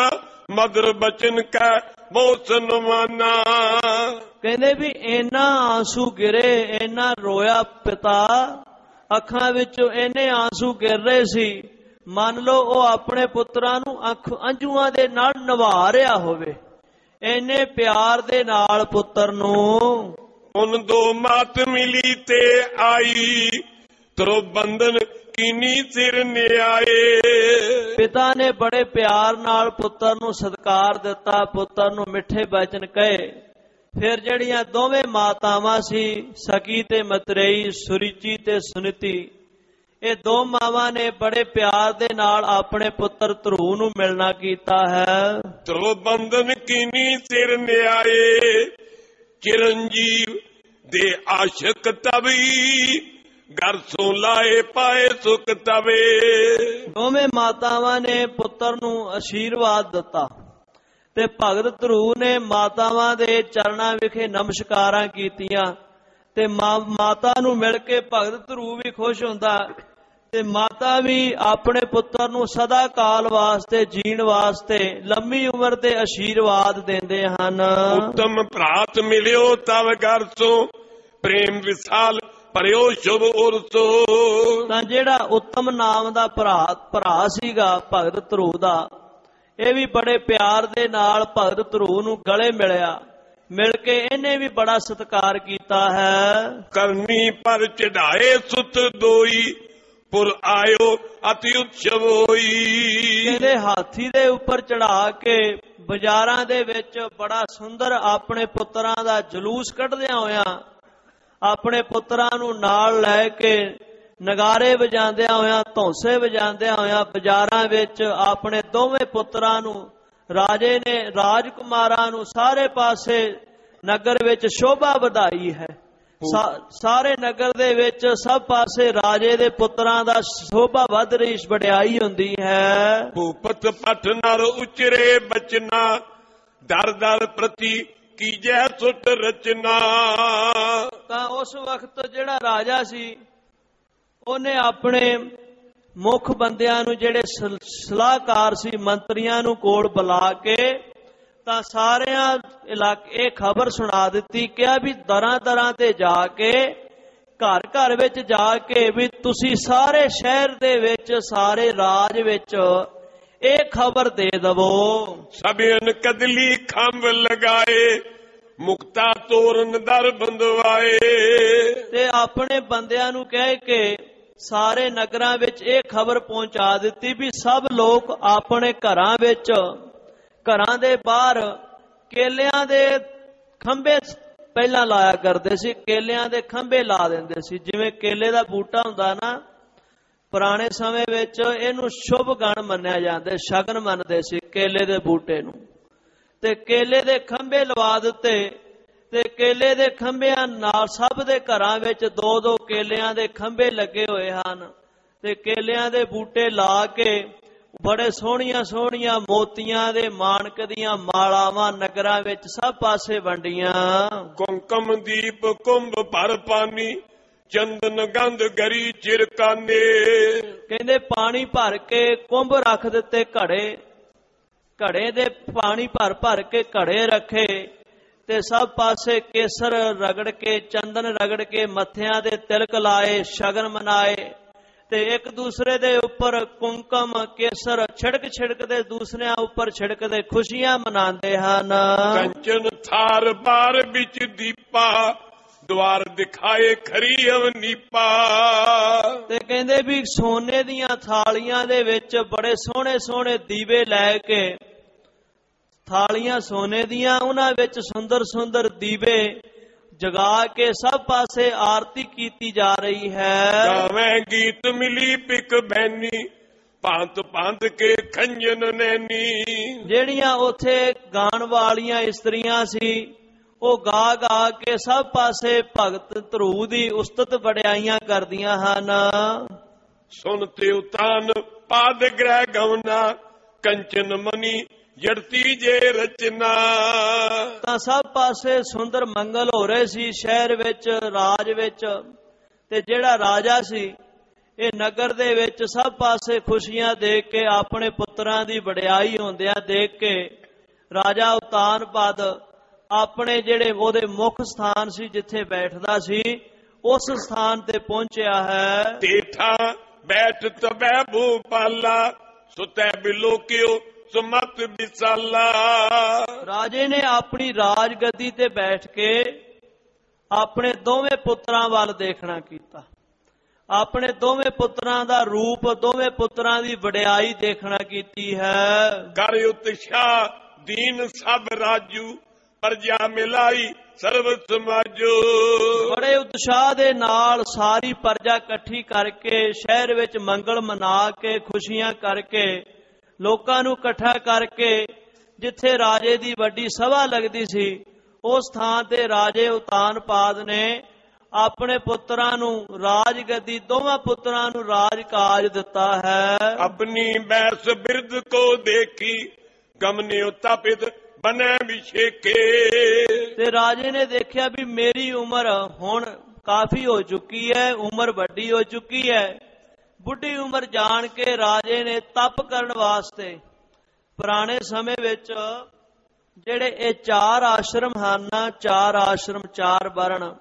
ਮਦਰ ਬਚਨ ਕੈ ਮੋਸਨ ਮਾਨਾ। ਕਹਿੰਦੇ ਵੀ ਇੰਨਾ ਆਂਸੂ ਗਿਰੇ, ਇੰਨਾ ਰੋਇਆ ਪਿਤਾ, ਅੱਖਾਂ ਵਿੱਚੋਂ ਇੰਨੇ ਆਂਸੂ ਗਿਰ ਰਹੇ ਸੀ, ਮੰਨ ਲਓ ਉਹ ਆਪਣੇ ਪੁੱਤਰਾਂ ਨੂੰ ਅੰਜੂਆਂ ਦੇ ਨਾਲ ਨਵਾ ਰਿਹਾ ਹੋਵੇ, ਇੰਨੇ ਪਿਆਰ ਦੇ ਨਾਲ ਪੁੱਤਰ ਨੂੰ। ਉਨ ਦੋ ਮਾਤ ਮਿਲੀ ਤੇ ਆਈ, ਤਰੋ ਬੰਧਨ ਕੀਨੀ ਸਿਰ ਨਿਆਏ। ਪਿਤਾ ਨੇ ਬੜੇ ਪਿਆਰ ਨਾਲ ਪੁੱਤਰ ਨੂੰ ਸਤਿਕਾਰ ਦਿੱਤਾ, ਪੁੱਤਰ ਨੂੰ ਮਿੱਠੇ ਬਚਨ ਕਹੇ। ਫਿਰ ਜਿਹੜੀਆਂ ਦੋਵੇਂ ਮਾਤਾਵਾਂ ਸੀ, ਸਕੀ ਤੇ ਮਤਰੇਈ, ਸੁਰੀਚੀ ਤੇ ਸੁਨੀਤੀ, ਇਹ ਦੋ ਮਾਵਾਂ ਨੇ ਬੜੇ ਪਿਆਰ ਦੇ ਨਾਲ ਆਪਣੇ ਪੁੱਤਰ ਧਰੂ ਨੂੰ ਮਿਲਣਾ ਕੀਤਾ ਹੈ। ਤਰੋ ਬੰਧਨ ਕੀਨੀ ਸਿਰ ਨਿਆਏ, ਚਿਰੰਜੀਵ ਦੇ ਆਸ਼ਕ ਤਵੀ, ਘਰ ਸੋ ਲਾਏ ਪਾਏ ਸੁਖ ਤਵੇ। ਦੋਵੇਂ ਮਾਤਾਵਾਂ ਨੇ ਪੁੱਤਰ ਨੂੰ ਆਸ਼ੀਰਵਾਦ ਦਿੱਤਾ ਤੇ ਭਗਤ ਧਰੂ ਨੇ ਮਾਤਾਵਾਂ ਦੇ ਚਰਨਾਂ ਵਿਖੇ ਨਮਸਕਾਰਾਂ ਕੀਤੀਆਂ, ਤੇ ਮਾਤਾ ਨੂੰ ਮਿਲ ਕੇ ਭਗਤ ਧਰੂ ਵੀ ਖੁਸ਼ ਹੁੰਦਾ, ਤੇ ਮਾਤਾ ਵੀ ਆਪਣੇ ਪੁੱਤਰ ਨੂੰ ਸਦਾ ਕਾਲ ਵਾਸਤੇ ਜੀਣ ਵਾਸਤੇ ਲੰਮੀ ਉਮਰ ਦੇ ਆਸ਼ੀਰਵਾਦ ਦਿੰਦੇ ਹਨ। ਉੱਤਮ ਭਰਾਤ ਮਿਲਿਓ ਤਵ ਘਰ ਸੋ, ਪ੍ਰੇਮ ਵਿਸਾਲ ਭਰਿਓ ਸ਼ੁਭ ਉਰਸੋ। ਤਾਂ ਜਿਹੜਾ ਉੱਤਮ ਨਾਮ ਦਾ ਭਰਾ ਸੀਗਾ ਭਗਤ ਧਰੂ ਦਾ, ਇਹ ਵੀ ਬੜੇ ਪਿਆਰ ਦੇ ਨਾਲ ਭਗਤ ਧਰੂ ਨੂੰ ਗਲੇ ਮਿਲਿਆ, ਮਿਲ ਕੇ ਇਹਨੇ ਵੀ ਬੜਾ ਸਤਿਕਾਰ ਕੀਤਾ ਹੈ। ਕਰਨੀ ਪਰ ਚੜਾਏ ਸੁਤ ਦੋਈ, ਪੁਰ ਆਇਓ ਅਤਿ ਉਤਸਵ ਹੋਈ। ਇਹਦੇ ਹਾਥੀ ਦੇ ਉੱਪਰ ਚੜਾ ਕੇ ਬਾਜ਼ਾਰਾਂ ਦੇ ਵਿੱਚ ਬੜਾ ਸੁੰਦਰ ਆਪਣੇ ਪੁੱਤਰਾਂ ਦਾ ਜਲੂਸ ਕੱਢਦਿਆਂ ਹੋਇਆਂ, ਆਪਣੇ ਪੁੱਤਰਾਂ ਨੂੰ ਨਾਲ ਲੈ ਕੇ ਨਗਾਰੇ ਵਜਾਉਂਦਿਆਂ ਹੋਇਆਂ, ਧੌਂਸੇ ਵਜਾਉਂਦਿਆਂ ਹੋਇਆਂ ਬਾਜ਼ਾਰਾਂ ਵਿੱਚ ਆਪਣੇ ਦੋਵੇਂ ਪੁੱਤਰਾਂ ਨੂੰ, ਰਾਜੇ ਨੇ ਰਾਜਕੁਮਾਰਾਂ ਨੂੰ ਸਾਰੇ ਪਾਸੇ ਨਗਰ ਵਿੱਚ ਸ਼ੋਭਾ ਵਧਾਈ ਹੈ। ਸਾਰੇ ਨਗਰ ਦੇ ਵਿੱਚ ਸਭ ਪਾਸੇ ਰਾਜੇ ਦੇ ਪੁੱਤਰਾਂ ਦਾ ਸ਼ੋਭਾ ਵੱਧ ਰਹੀ, ਵਡਿਆਈ ਹੁੰਦੀ ਹੈ। ਭੂਪਤ ਪਠ ਨਰ ਉਚਰੇ ਬਚਨਾ, ਦਰ ਦਰ ਪ੍ਰਤੀ ਕੀਜੈ ਸੁਟ ਰਚਨਾ। ਤਾਂ ਉਸ ਵਕਤ ਜਿਹੜਾ ਰਾਜਾ ਸੀ, ਉਹਨੇ ਆਪਣੇ ਮੁੱਖ ਬੰਦਿਆਂ ਨੂੰ, ਜਿਹੜੇ ਸਲਾਹਕਾਰ ਸੀ, ਮੰਤਰੀਆਂ ਨੂੰ ਕੋਲ ਬੁਲਾ ਕੇ ਤਾਂ ਸਾਰਿਆਂ ਇਲਾਕੇ ਇਹ ਖਬਰ ਸੁਣਾ ਦਿੱਤੀ, ਕਿਹਾ ਵੀ ਦਰਾਂ ਦਰਾਂ ਤੇ ਜਾ ਕੇ, ਘਰ ਘਰ ਵਿੱਚ ਜਾ ਕੇ ਵੀ ਤੁਸੀਂ ਸਾਰੇ ਸ਼ਹਿਰ ਦੇ ਵਿੱਚ, ਸਾਰੇ ਰਾਜ ਵਿੱਚ ਇਹ ਖਬਰ ਦੇ ਦਵੋ। ਸਭਿਨ ਕਦਲੀ ਖੰਭ ਲਗਾਏ, ਮੁਕਤਾ ਤੋਰਨ ਦਰ ਬੰਦਵਾਏ। ਤੇ ਆਪਣੇ ਬੰਦਿਆਂ ਨੂੰ ਕਹਿ ਕੇ ਸਾਰੇ ਨਗਰਾਂ ਵਿੱਚ ਇਹ ਖਬਰ ਪਹੁੰਚਾ ਦਿੱਤੀ ਵੀ ਸਭ ਲੋਕ ਆਪਣੇ ਘਰਾਂ ਵਿੱਚ, ਘਰਾਂ ਦੇ ਬਾਹਰ ਕੇਲਿਆਂ ਦੇ ਖੰਭੇ ਪਹਿਲਾਂ ਲਾਇਆ ਕਰਦੇ ਸੀ, ਕੇਲਿਆਂ ਦੇ ਖੰਭੇ ਲਾ ਦਿੰਦੇ ਸੀ। ਜਿਵੇਂ ਕੇਲੇ ਦਾ ਬੂਟਾ ਹੁੰਦਾ ਨਾ, ਪੁਰਾਣੇ ਸਮੇਂ ਵਿੱਚ ਇਹਨੂੰ ਸ਼ੁਭ ਗਣ ਮੰਨਿਆ ਜਾਂਦਾ, ਸ਼ਗਨ ਮੰਨਦੇ ਸੀ ਕੇਲੇ ਦੇ ਬੂਟੇ ਨੂੰ, ਤੇ ਕੇਲੇ ਦੇ ਖੰਭੇ ਲਵਾ ਦਿੱਤੇ। ਤੇ ਕੇਲੇ ਦੇ ਖੰਭਿਆਂ ਨਾਲ ਸਭ ਦੇ ਘਰਾਂ ਵਿੱਚ 2-2 ਕੇਲਿਆਂ ਦੇ ਖੰਭੇ ਲੱਗੇ ਹੋਏ ਹਨ, ਤੇ ਕੇਲਿਆਂ ਦੇ ਬੂਟੇ ਲਾ ਕੇ ਬੜੇ ਸੋਹਣੀਆਂ ਸੋਹਣੀਆਂ ਮੋਤੀਆਂ ਦੇ ਮਾਣਕ ਦੀਆਂ ਮਾਲਾਵਾਂ ਨਗਰਾਂ ਵਿੱਚ ਸਭ ਪਾਸੇ ਵੰਡੀਆਂ। ਕੁੰਕਮ ਦੀਪ ਕੁੰਭ ਭਰ ਪਾਨੀ, ਚੰਦਨ ਗੰਧ ਗਰੀ ਚਿਰਕਾਨੇ। ਕਹਿੰਦੇ ਪਾਣੀ ਭਰ ਕੇ ਕੁੰਭ ਰੱਖ ਦਿੱਤੇ, ਘੜੇ ਦੇ ਪਾਣੀ ਭਰ ਭਰ ਕੇ ਘੜੇ ਰੱਖੇ, ਤੇ ਸਭ ਪਾਸੇ ਕੇਸਰ ਰਗੜ ਕੇ, ਚੰਦਨ ਰਗੜ ਕੇ ਮੱਥਿਆਂ ਦੇ ਤਿਲਕ ਲਾਏ, ਸ਼ਗਨ ਮਨਾਏ, ਤੇ ਇੱਕ ਦੂਸਰੇ ਦੇ ਉੱਪਰ ਕੁੰਕਮ ਕੇਸਰ ਛਿੜਕਦੇ ਦੂਸਰਿਆਂ ਉੱਪਰ ਛਿੜਕਦੇ ਖੁਸ਼ੀਆਂ ਮਨਾਉਂਦੇ ਹਨ। ਕੰਚਨ ਥਾਰ ਬਾਰ ਵਿੱਚ ਦੀਪਾ, ਦਵਾਰ ਦਿਖਾਏ ਖਰੀ ਅਵਨੀਪਾ। ਤੇ ਕਹਿੰਦੇ ਵੀ ਸੋਨੇ ਦੀਆਂ ਥਾਲੀਆਂ ਦੇ ਵਿੱਚ ਬੜੇ ਸੋਹਣੇ ਸੋਹਣੇ ਦੀਵੇ ਲੈ ਕੇ, ਥਾਲੀਆਂ ਸੋਨੇ ਦੀਆਂ, ਉਹਨਾਂ ਵਿੱਚ ਸੁੰਦਰ ਸੁੰਦਰ ਦੀਵੇ ਜਗਾ ਕੇ ਸਭ ਪਾਸੇ ਆਰਤੀ ਕੀਤੀ ਜਾ ਰਹੀ ਹੈ। ਗਾਵੇਂ ਗੀਤ ਮਿਲੀ ਪਿਕ ਬੈਨੀ, ਭਾਂਤ ਭਾਂਤ ਕੇ ਖੰਜਨ ਨੈਣੀ। ਜਿਹੜੀਆਂ ਉੱਥੇ ਗਾਣ ਵਾਲੀਆਂ ਇਸਤਰੀਆਂ ਸੀ ਉਹ ਗਾ ਗਾ ਕੇ ਸਭ ਪਾਸੇ ਭਗਤ ਧਰੂ ਦੀ ਉਸਤਤ ਵਡਿਆਈਆਂ ਕਰਦੀਆਂ ਹਨ। ਸੁਨ ਤੇ ਉਤਾਨ ਪਾਦ ਗ੍ਰਹਿ ਗਵਨਾ ਕੰਚਨ ਮਨੀ ਜੜਤੀ ਜੇ ਰਚਨਾ। ਤਾਂ ਸਭ ਪਾਸੇ ਸੁੰਦਰ ਮੰਗਲ ਹੋ ਰਹੇ ਸੀ ਸ਼ਹਿਰ ਵਿੱਚ, ਰਾਜ ਵਿੱਚ। ਤੇ ਜਿਹੜਾ ਰਾਜਾ ਸੀ ਇਹ ਨਗਰ ਦੇ ਵਿੱਚ ਸਭ ਪਾਸੇ ਖੁਸ਼ੀਆਂ ਦੇਖ ਕੇ, ਆਪਣੇ ਪੁੱਤਰਾਂ ਦੀ ਵਡਿਆਈ ਹੁੰਦਿਆਂ ਦੇਖ ਕੇ ਰਾਜਾ ਉਤਾਨਪਾਦ ਆਪਣੇ ਜਿਹੜੇ ਉਹਦੇ ਮੁੱਖ ਸਥਾਨ ਸੀ ਜਿੱਥੇ ਬੈਠਦਾ ਸੀ ਉਸ ਸਥਾਨ ਤੇ ਪਹੁੰਚਿਆ ਹੈ। ਤੇਠਾ ਬੈਠ ਤਬੈ ਭੂਪਾਲਾ ਸੁਤੈ ਬਿਲੋਕਿਓ ਸੁਮਤ ਵਿਸਾਲਾ। ਰਾਜੇ ਨੇ ਆਪਣੀ ਰਾਜਗੱਦੀ ਤੇ ਬੈਠ ਕੇ ਆਪਣੇ ਦੋਵੇਂ ਪੁੱਤਰਾਂ ਵੱਲ ਦੇਖਣਾ ਕੀਤਾ, ਆਪਣੇ ਦੋਵੇਂ ਪੁੱਤਰਾਂ ਦਾ ਰੂਪ, ਦੋਵੇਂ ਪੁੱਤਰਾਂ ਦੀ ਵਡਿਆਈ ਦੇਖਣਾ ਕੀਤੀ ਹੈ। ਕਰ ਉਤਸ਼ਾਹ ਦੀਨ ਸਭ ਰਾਜੂ ਪ੍ਰਜਾ ਮਿਲਾਈ ਸਰਬ ਸਮਾਜੋ। ਬੜੇ ਉਤਸ਼ਾਹ ਦੇ ਨਾਲ ਸਾਰੀ ਪ੍ਰਜਾ ਇਕੱਠੀ ਕਰਕੇ ਸ਼ਹਿਰ ਵਿੱਚ ਮੰਗਲ ਮਨਾ ਕੇ, ਖੁਸ਼ੀਆਂ ਕਰਕੇ, ਲੋਕਾਂ ਨੂੰ ਇਕੱਠਾ ਕਰਕੇ ਜਿੱਥੇ ਰਾਜੇ ਦੀ ਵੱਡੀ ਸਭਾ ਲੱਗਦੀ ਸੀ ਉਸ ਥਾਂ ਤੇ ਰਾਜੇ ਉਤਾਨਪਾਦ ਨੇ ਆਪਣੇ ਪੁੱਤਰਾਂ ਨੂੰ ਰਾਜਗੱਦੀ, ਦੋਵਾਂ ਪੁੱਤਰਾਂ ਨੂੰ ਰਾਜਕਾਜ ਦਿੱਤਾ ਹੈ। ਆਪਣੀ ਬੈਸ ਬਿਰਦ ਕੋ ਦੇਖੀ ਗਮਨੇ ਉਤਾਪਿਤ ਬਨੇ ਵਿਸ਼ੇਕੇ। ਤੇ ਰਾਜੇ ਨੇ ਦੇਖਿਆ ਵੀ ਮੇਰੀ ਉਮਰ ਹੁਣ ਕਾਫੀ ਹੋ ਚੁੱਕੀ ਹੈ, ਉਮਰ ਵੱਡੀ ਹੋ ਚੁੱਕੀ ਹੈ। ਬੁੱਢੀ ਉਮਰ ਜਾਣ ਕੇ ਰਾਜੇ ਨੇ ਤਪ ਕਰਨ ਵਾਸਤੇ, ਪੁਰਾਣੇ ਸਮੇਂ ਵਿੱਚ ਜਿਹੜੇ ਇਹ 4 ਆਸ਼ਰਮ ਹਨ, 4 ਆਸ਼ਰਮ, 4 ਵਰਣ,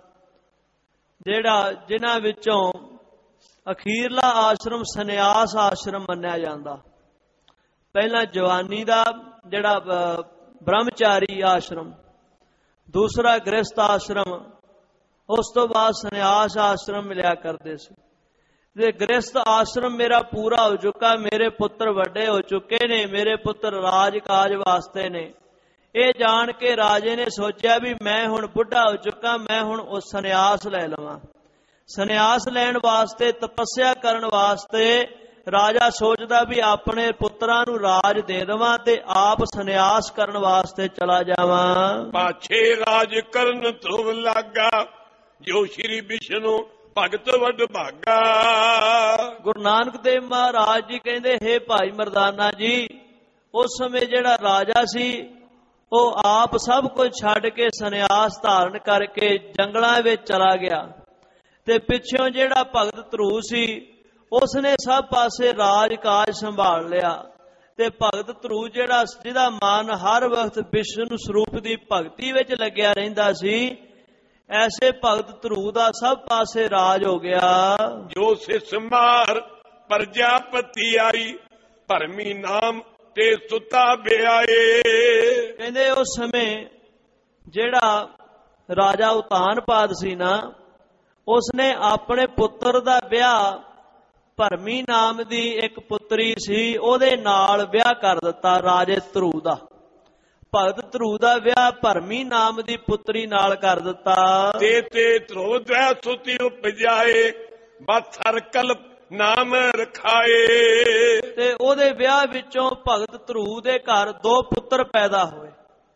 ਜਿਨ੍ਹਾਂ ਵਿੱਚੋਂ ਅਖੀਰਲਾ ਆਸ਼ਰਮ ਸੰਨਿਆਸ ਆਸ਼ਰਮ ਮੰਨਿਆ ਜਾਂਦਾ। ਪਹਿਲਾਂ ਜਵਾਨੀ ਦਾ ਜਿਹੜਾ ਬ੍ਰਹਮਚਾਰੀ ਆਸ਼ਰਮ, ਦੂਸਰਾ ਗ੍ਰਸਥ ਆਸ਼ਰਮ, ਉਸ ਤੋਂ ਬਾਅਦ ਸੰਨਿਆਸ ਆਸ਼ਰਮ ਮਿਲਿਆ ਕਰਦੇ ਸੀ। ਤੇ ਗ੍ਰਸਥ ਆਸ਼ਰਮ ਮੇਰਾ ਪੂਰਾ ਹੋ ਚੁੱਕਾ, ਮੇਰੇ ਪੁੱਤਰ ਵੱਡੇ ਹੋ ਚੁੱਕੇ ਨੇ, ਮੇਰੇ ਪੁੱਤਰ ਰਾਜਕਾਜ ਵਾਸਤੇ ਨੇ। ਇਹ ਜਾਣ ਕੇ ਰਾਜੇ ਨੇ ਸੋਚਿਆ ਵੀ ਮੈਂ ਹੁਣ ਬੁੱਢਾ ਹੋ ਚੁੱਕਾ, ਮੈਂ ਹੁਣ ਉਹ ਸੰਨਿਆਸ ਲੈ ਲਵਾਂ। ਸੰਨਿਆਸ ਲੈਣ ਵਾਸਤੇ, ਤਪੱਸਿਆ ਕਰਨ ਵਾਸਤੇ ਰਾਜਾ ਸੋਚਦਾ ਵੀ ਆਪਣੇ ਪੁੱਤਰਾਂ ਨੂੰ ਰਾਜ ਦੇ ਦੇਵਾਂ ਤੇ ਆਪ ਸੰਨਿਆਸ ਕਰਨ ਵਾਸਤੇ ਚਲਾ ਜਾਵਾਂ। ਪਾਛੇ ਰਾਜ ਕਰਨ ਧਰੁਵ ਲਾਗਾ ਜੋ ਸ਼੍ਰੀ ਵਿਸ਼ਨੂੰ ਭਗਤ ਵੱਡ ਭਾਗਾ। ਗੁਰੂ ਨਾਨਕ ਦੇਵ ਮਹਾਰਾਜ ਜੀ ਕਹਿੰਦੇ, ਹੇ ਭਾਈ ਮਰਦਾਨਾ ਜੀ, ਉਸ ਸਮੇਂ ਜਿਹੜਾ ਰਾਜਾ ਸੀ ਉਹ ਆਪ ਸਭ ਕੁਝ ਛੱਡ ਕੇ ਸੰਨਿਆਸ ਧਾਰਨ ਕਰਕੇ ਜੰਗਲਾਂ ਵਿੱਚ ਚਲਾ ਗਿਆ ਤੇ ਪਿੱਛੋਂ ਜਿਹੜਾ ਭਗਤ ਧਰੂ ਸੀ ਉਸਨੇ ਸਭ ਪਾਸੇ ਰਾਜਕਾਜ ਸੰਭਾਲ ਲਿਆ। ਤੇ ਭਗਤ ਧਰੂ ਜਿਹਦਾ ਮਨ ਹਰ ਵਕਤ ਵਿਸ਼ਨੂੰ ਸਰੂਪ ਦੀ ਭਗਤੀ ਵਿੱਚ ਲੱਗਿਆ ਰਹਿੰਦਾ ਸੀ, ਐਸੇ ਭਗਤ ਧਰੂ ਦਾ ਸਭ ਪਾਸੇ ਰਾਜ ਹੋ ਗਿਆ। ਜੋ ਸਿਸ ਮਾਰ ਪ੍ਰਜਾਪਤੀ ਆਈ ਭਰਮੀ ਨਾਮ ਤੇ ਸੁਤਾ ਬਿਆਏ। ਕਹਿੰਦੇ ਉਸ ਸਮੇਂ ਜਿਹੜਾ ਰਾਜਾ ਉਤਾਨਪਾਦ ਸੀ ਨਾ, ਉਸਨੇ ਆਪਣੇ ਪੁੱਤਰ ਦਾ ਵਿਆਹ ਭਰਮੀ ਨਾਮ ਦੀ ਇੱਕ ਪੁੱਤਰੀ ਸੀ ਉਹਦੇ ਨਾਲ ਵਿਆਹ ਕਰ ਦਿੱਤਾ। ਰਾਜੇ ਧਰੂ ਦਾ, ਭਗਤ ਧਰੂ ਦਾ ਵਿਆਹ ਭਰਮੀ ਨਾਮ ਦੀ ਪੁੱਤਰੀ ਨਾਲ ਕਰ ਦਿੱਤਾ। ਤੇ ਧਰੋ ਦੈ ਸੁਤੀ ਉਪਜਾਏ ਬਥਰ ਕਲਪ ਨਾਮ ਰਖਾਏ। ਤੇ ਉਹਦੇ ਵਿਆਹ ਵਿੱਚੋਂ ਭਗਤ ਧਰੂ ਦੇ ਘਰ 2 ਪੁੱਤਰ ਪੈਦਾ ਹੋਏ।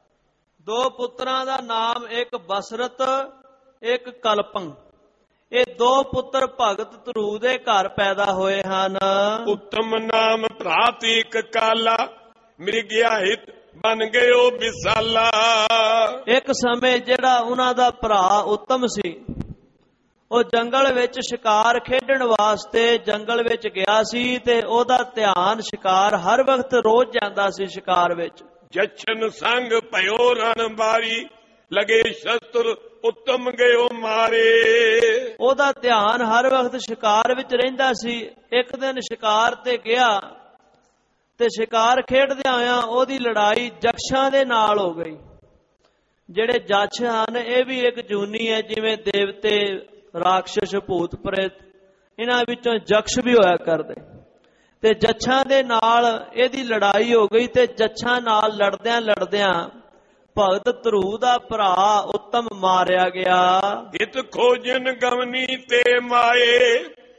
2 ਪੁੱਤਰਾਂ ਦਾ ਨਾਮ, ਇੱਕ ਬਸਰਤ, ਇੱਕ ਕਲਪੰ। ਇਹ 2 ਪੁੱਤਰ ਭਗਤ ਧਰੂ ਦੇ ਘਰ ਪੈਦਾ ਹੋਏ ਹਨ। ਉੱਤਮ ਨਾਮ ਭਰਾਤੀਕ ਕਾਲਾ ਮਿਰਗਿਆ ਹਿਤ ਬਨ ਗਇਓ ਵਿਸਾਲਾ। ਇੱਕ ਸਮੇਂ ਜਿਹੜਾ ਉਹਨਾਂ ਦਾ ਭਰਾ ਉੱਤਮ ਸੀ, ਉਹ ਜੰਗਲ ਵਿੱਚ ਸ਼ਿਕਾਰ ਖੇਡਣ ਵਾਸਤੇ ਜੰਗਲ ਵਿੱਚ ਗਿਆ ਸੀ ਤੇ ਉਹਦਾ ਧਿਆਨ ਸ਼ਿਕਾਰ, ਹਰ ਵਕਤ ਰੋਜ਼ ਜਾਂਦਾ ਸੀ ਸ਼ਿਕਾਰ ਵਿੱਚ। ਜਛਨ ਸੰਗ ਭਇਓ ਰਣ ਬਾਰੀ ਲਗੇ ਸ਼ਸਤਰ ਉੱਤਮ ਗਇਓ ਮਾਰੇ। ਉਹਦਾ ਧਿਆਨ ਹਰ ਵਕਤ ਸ਼ਿਕਾਰ ਵਿੱਚ ਰਹਿੰਦਾ ਸੀ। ਇੱਕ ਦਿਨ ਸ਼ਿਕਾਰ ਤੇ ਗਿਆ ਤੇ ਸ਼ਿਕਾਰ ਖੇਡਦਿਆਂ ਹੋਇਆਂ ਉਹਦੀ ਲੜਾਈ ਜਖਸ਼ਾਂ ਦੇ ਨਾਲ ਹੋ ਗਈ। ਜਿਹੜੇ ਜਛ ਹਨ ਇਹ ਵੀ ਇੱਕ ਜੂਨੀ ਹੈ, ਜਿਵੇਂ ਦੇਵਤੇ, ਰਾਖਸ਼, ਭੂਤ ਪ੍ਰੇਤ, ਇਹਨਾਂ ਵਿੱਚੋਂ ਜਖਸ਼ ਵੀ ਹੋਇਆ ਕਰਦੇ। ਤੇ ਜੱਛਾਂ ਦੇ ਨਾਲ ਇਹਦੀ ਲੜਾਈ ਹੋ ਗਈ ਤੇ ਜੱਛਾਂ ਨਾਲ ਲੜਦਿਆਂ ਭਗਤ ਧਰੂ ਦਾ ਭਰਾ ਉੱਤਮ ਮਾਰਿਆ ਗਿਆ। ਹਿਤ ਖੋਜਨ ਗਵਨੀ ਤੇ ਮਾਏ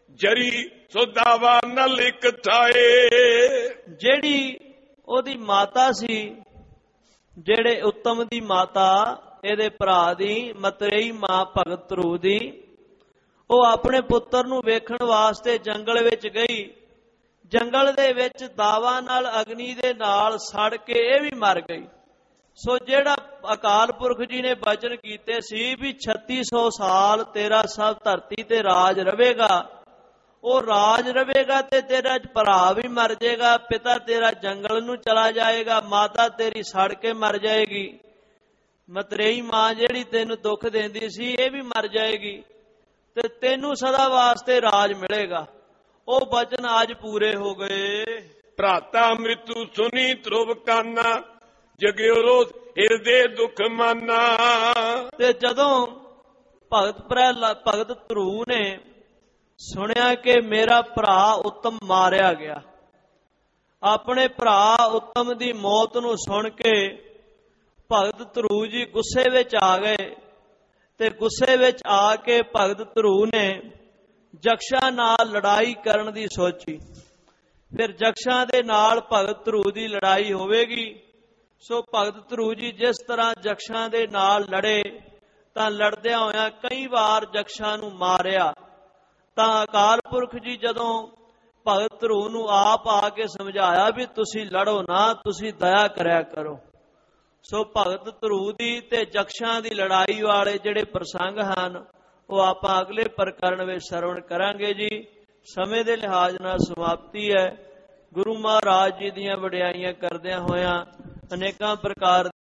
ਜਰੀ ਸੋ ਦਾਵਾ ਨ ਲਿਖ ਥਾਏ। ਜਿਹੜੀ ਉਹਦੀ ਮਾਤਾ ਸੀ, ਜਿਹੜੇ ਉੱਤਮ ਦੀ ਮਾਤਾ ਇਹਦੇ ਭਰਾ ਦੀ ਮਤਰੇਈ ਮਾਂ ਭਗਤ ਧਰੂ ਦੀ, ਉਹ ਆਪਣੇ ਪੁੱਤਰ ਨੂੰ ਵੇਖਣ ਵਾਸਤੇ ਜੰਗਲ ਵਿੱਚ ਗਈ। ਜੰਗਲ ਦੇ ਵਿੱਚ ਦਾਵਾ ਨਾਲ ਅਗਨੀ ਦੇ ਨਾਲ ਸੜ ਕੇ ਇਹ ਵੀ ਮਰ ਗਈ। ਸੋ ਜਿਹੜਾ ਅਕਾਲ ਪੁਰਖ ਜੀ ਨੇ ਬਚਨ ਕੀਤੇ ਸੀ ਵੀ 3600 ਸਾਲ ਤੇਰਾ ਸਭ ਧਰਤੀ ਤੇ ਰਾਜ ਰਵੇਗਾ, ਉਹ ਰਾਜ ਰਵੇਗਾ ਤੇ ਤੇਰਾ ਭਰਾ ਵੀ ਮਰ ਜਾਏਗਾ, ਪਿਤਾ ਤੇਰਾ ਜੰਗਲ ਨੂੰ ਚਲਾ ਜਾਏਗਾ, ਮਾਤਾ ਤੇਰੀ ਸੜ ਕੇ ਮਰ ਜਾਏਗੀ, ਮਤਰੇਈ ਮਾਂ ਜਿਹੜੀ ਤੈਨੂੰ ਦੁੱਖ ਦਿੰਦੀ ਸੀ ਇਹ ਵੀ ਮਰ ਜਾਏਗੀ ਤੇ ਤੈਨੂੰ ਸਦਾ ਵਾਸਤੇ ਰਾਜ ਮਿਲੇਗਾ। ਉਹ ਬਚਨ ਅੱਜ ਪੂਰੇ ਹੋ ਗਏ। ਭਰਾਤਾ ਮ੍ਰਿਤੂ ਸੁਨੀ ਧਰੁਵ ਕਾਨਾ, ਜਗਿਓ ਰੋਸ ਹਿਰਦੇ ਦੁਖ ਮਾਨਾ। ਤੇ ਜਦੋਂ ਭਗਤ ਧਰੂ ਨੇ ਸੁਣਿਆ ਕਿ ਮੇਰਾ ਭਰਾ ਉੱਤਮ ਮਾਰਿਆ ਗਿਆ, ਆਪਣੇ ਭਰਾ ਉੱਤਮ ਦੀ ਮੌਤ ਨੂੰ ਸੁਣ ਕੇ ਭਗਤ ਧਰੂ ਜੀ ਗੁੱਸੇ ਵਿੱਚ ਆ ਗਏ ਤੇ ਗੁੱਸੇ ਵਿੱਚ ਆ ਕੇ ਭਗਤ ਧਰੂ ਨੇ ਜਕਸ਼ਾਂ ਨਾਲ ਲੜਾਈ ਕਰਨ ਦੀ ਸੋਚੀ। ਫਿਰ ਜਕਸ਼ਾਂ ਦੇ ਨਾਲ ਭਗਤ ਧਰੂ ਦੀ ਲੜਾਈ ਹੋਵੇਗੀ। ਸੋ ਭਗਤ ਧਰੂ ਜੀ ਜਿਸ ਤਰ੍ਹਾਂ ਜਕਸ਼ਾਂ ਦੇ ਨਾਲ ਲੜੇ ਤਾਂ ਲੜਦਿਆਂ ਹੋਇਆਂ ਕਈ ਵਾਰ ਜਕਸ਼ਾਂ ਨੂੰ ਮਾਰਿਆ। ਤਾਂ ਅਕਾਲ ਪੁਰਖ ਜੀ ਜਦੋਂ ਭਗਤ ਧਰੂ ਨੂੰ ਆਪ ਆ ਕੇ ਸਮਝਾਇਆ ਵੀ ਤੁਸੀਂ ਲੜੋ ਨਾ, ਤੁਸੀਂ ਦਇਆ ਕਰਿਆ ਕਰੋ। ਸੋ ਭਗਤ ਧਰੂ ਦੀ ਤੇ ਜਕਸ਼ਾਂ ਦੀ ਲੜਾਈ ਵਾਲੇ ਜਿਹੜੇ ਪ੍ਰਸੰਗ ਹਨ ਉਹ ਆਪਾਂ ਅਗਲੇ ਪ੍ਰਕਰਨ ਵਿੱਚ ਸਰਵਣ ਕਰਾਂਗੇ ਜੀ। ਸਮੇਂ ਦੇ ਲਿਹਾਜ਼ ਨਾਲ ਸਮਾਪਤੀ ਹੈ। ਗੁਰੂ ਮਹਾਰਾਜ ਜੀ ਦੀਆਂ ਵਡਿਆਈਆਂ ਕਰਦਿਆਂ ਹੋਇਆਂ ਅਨੇਕਾਂ ਪ੍ਰਕਾਰ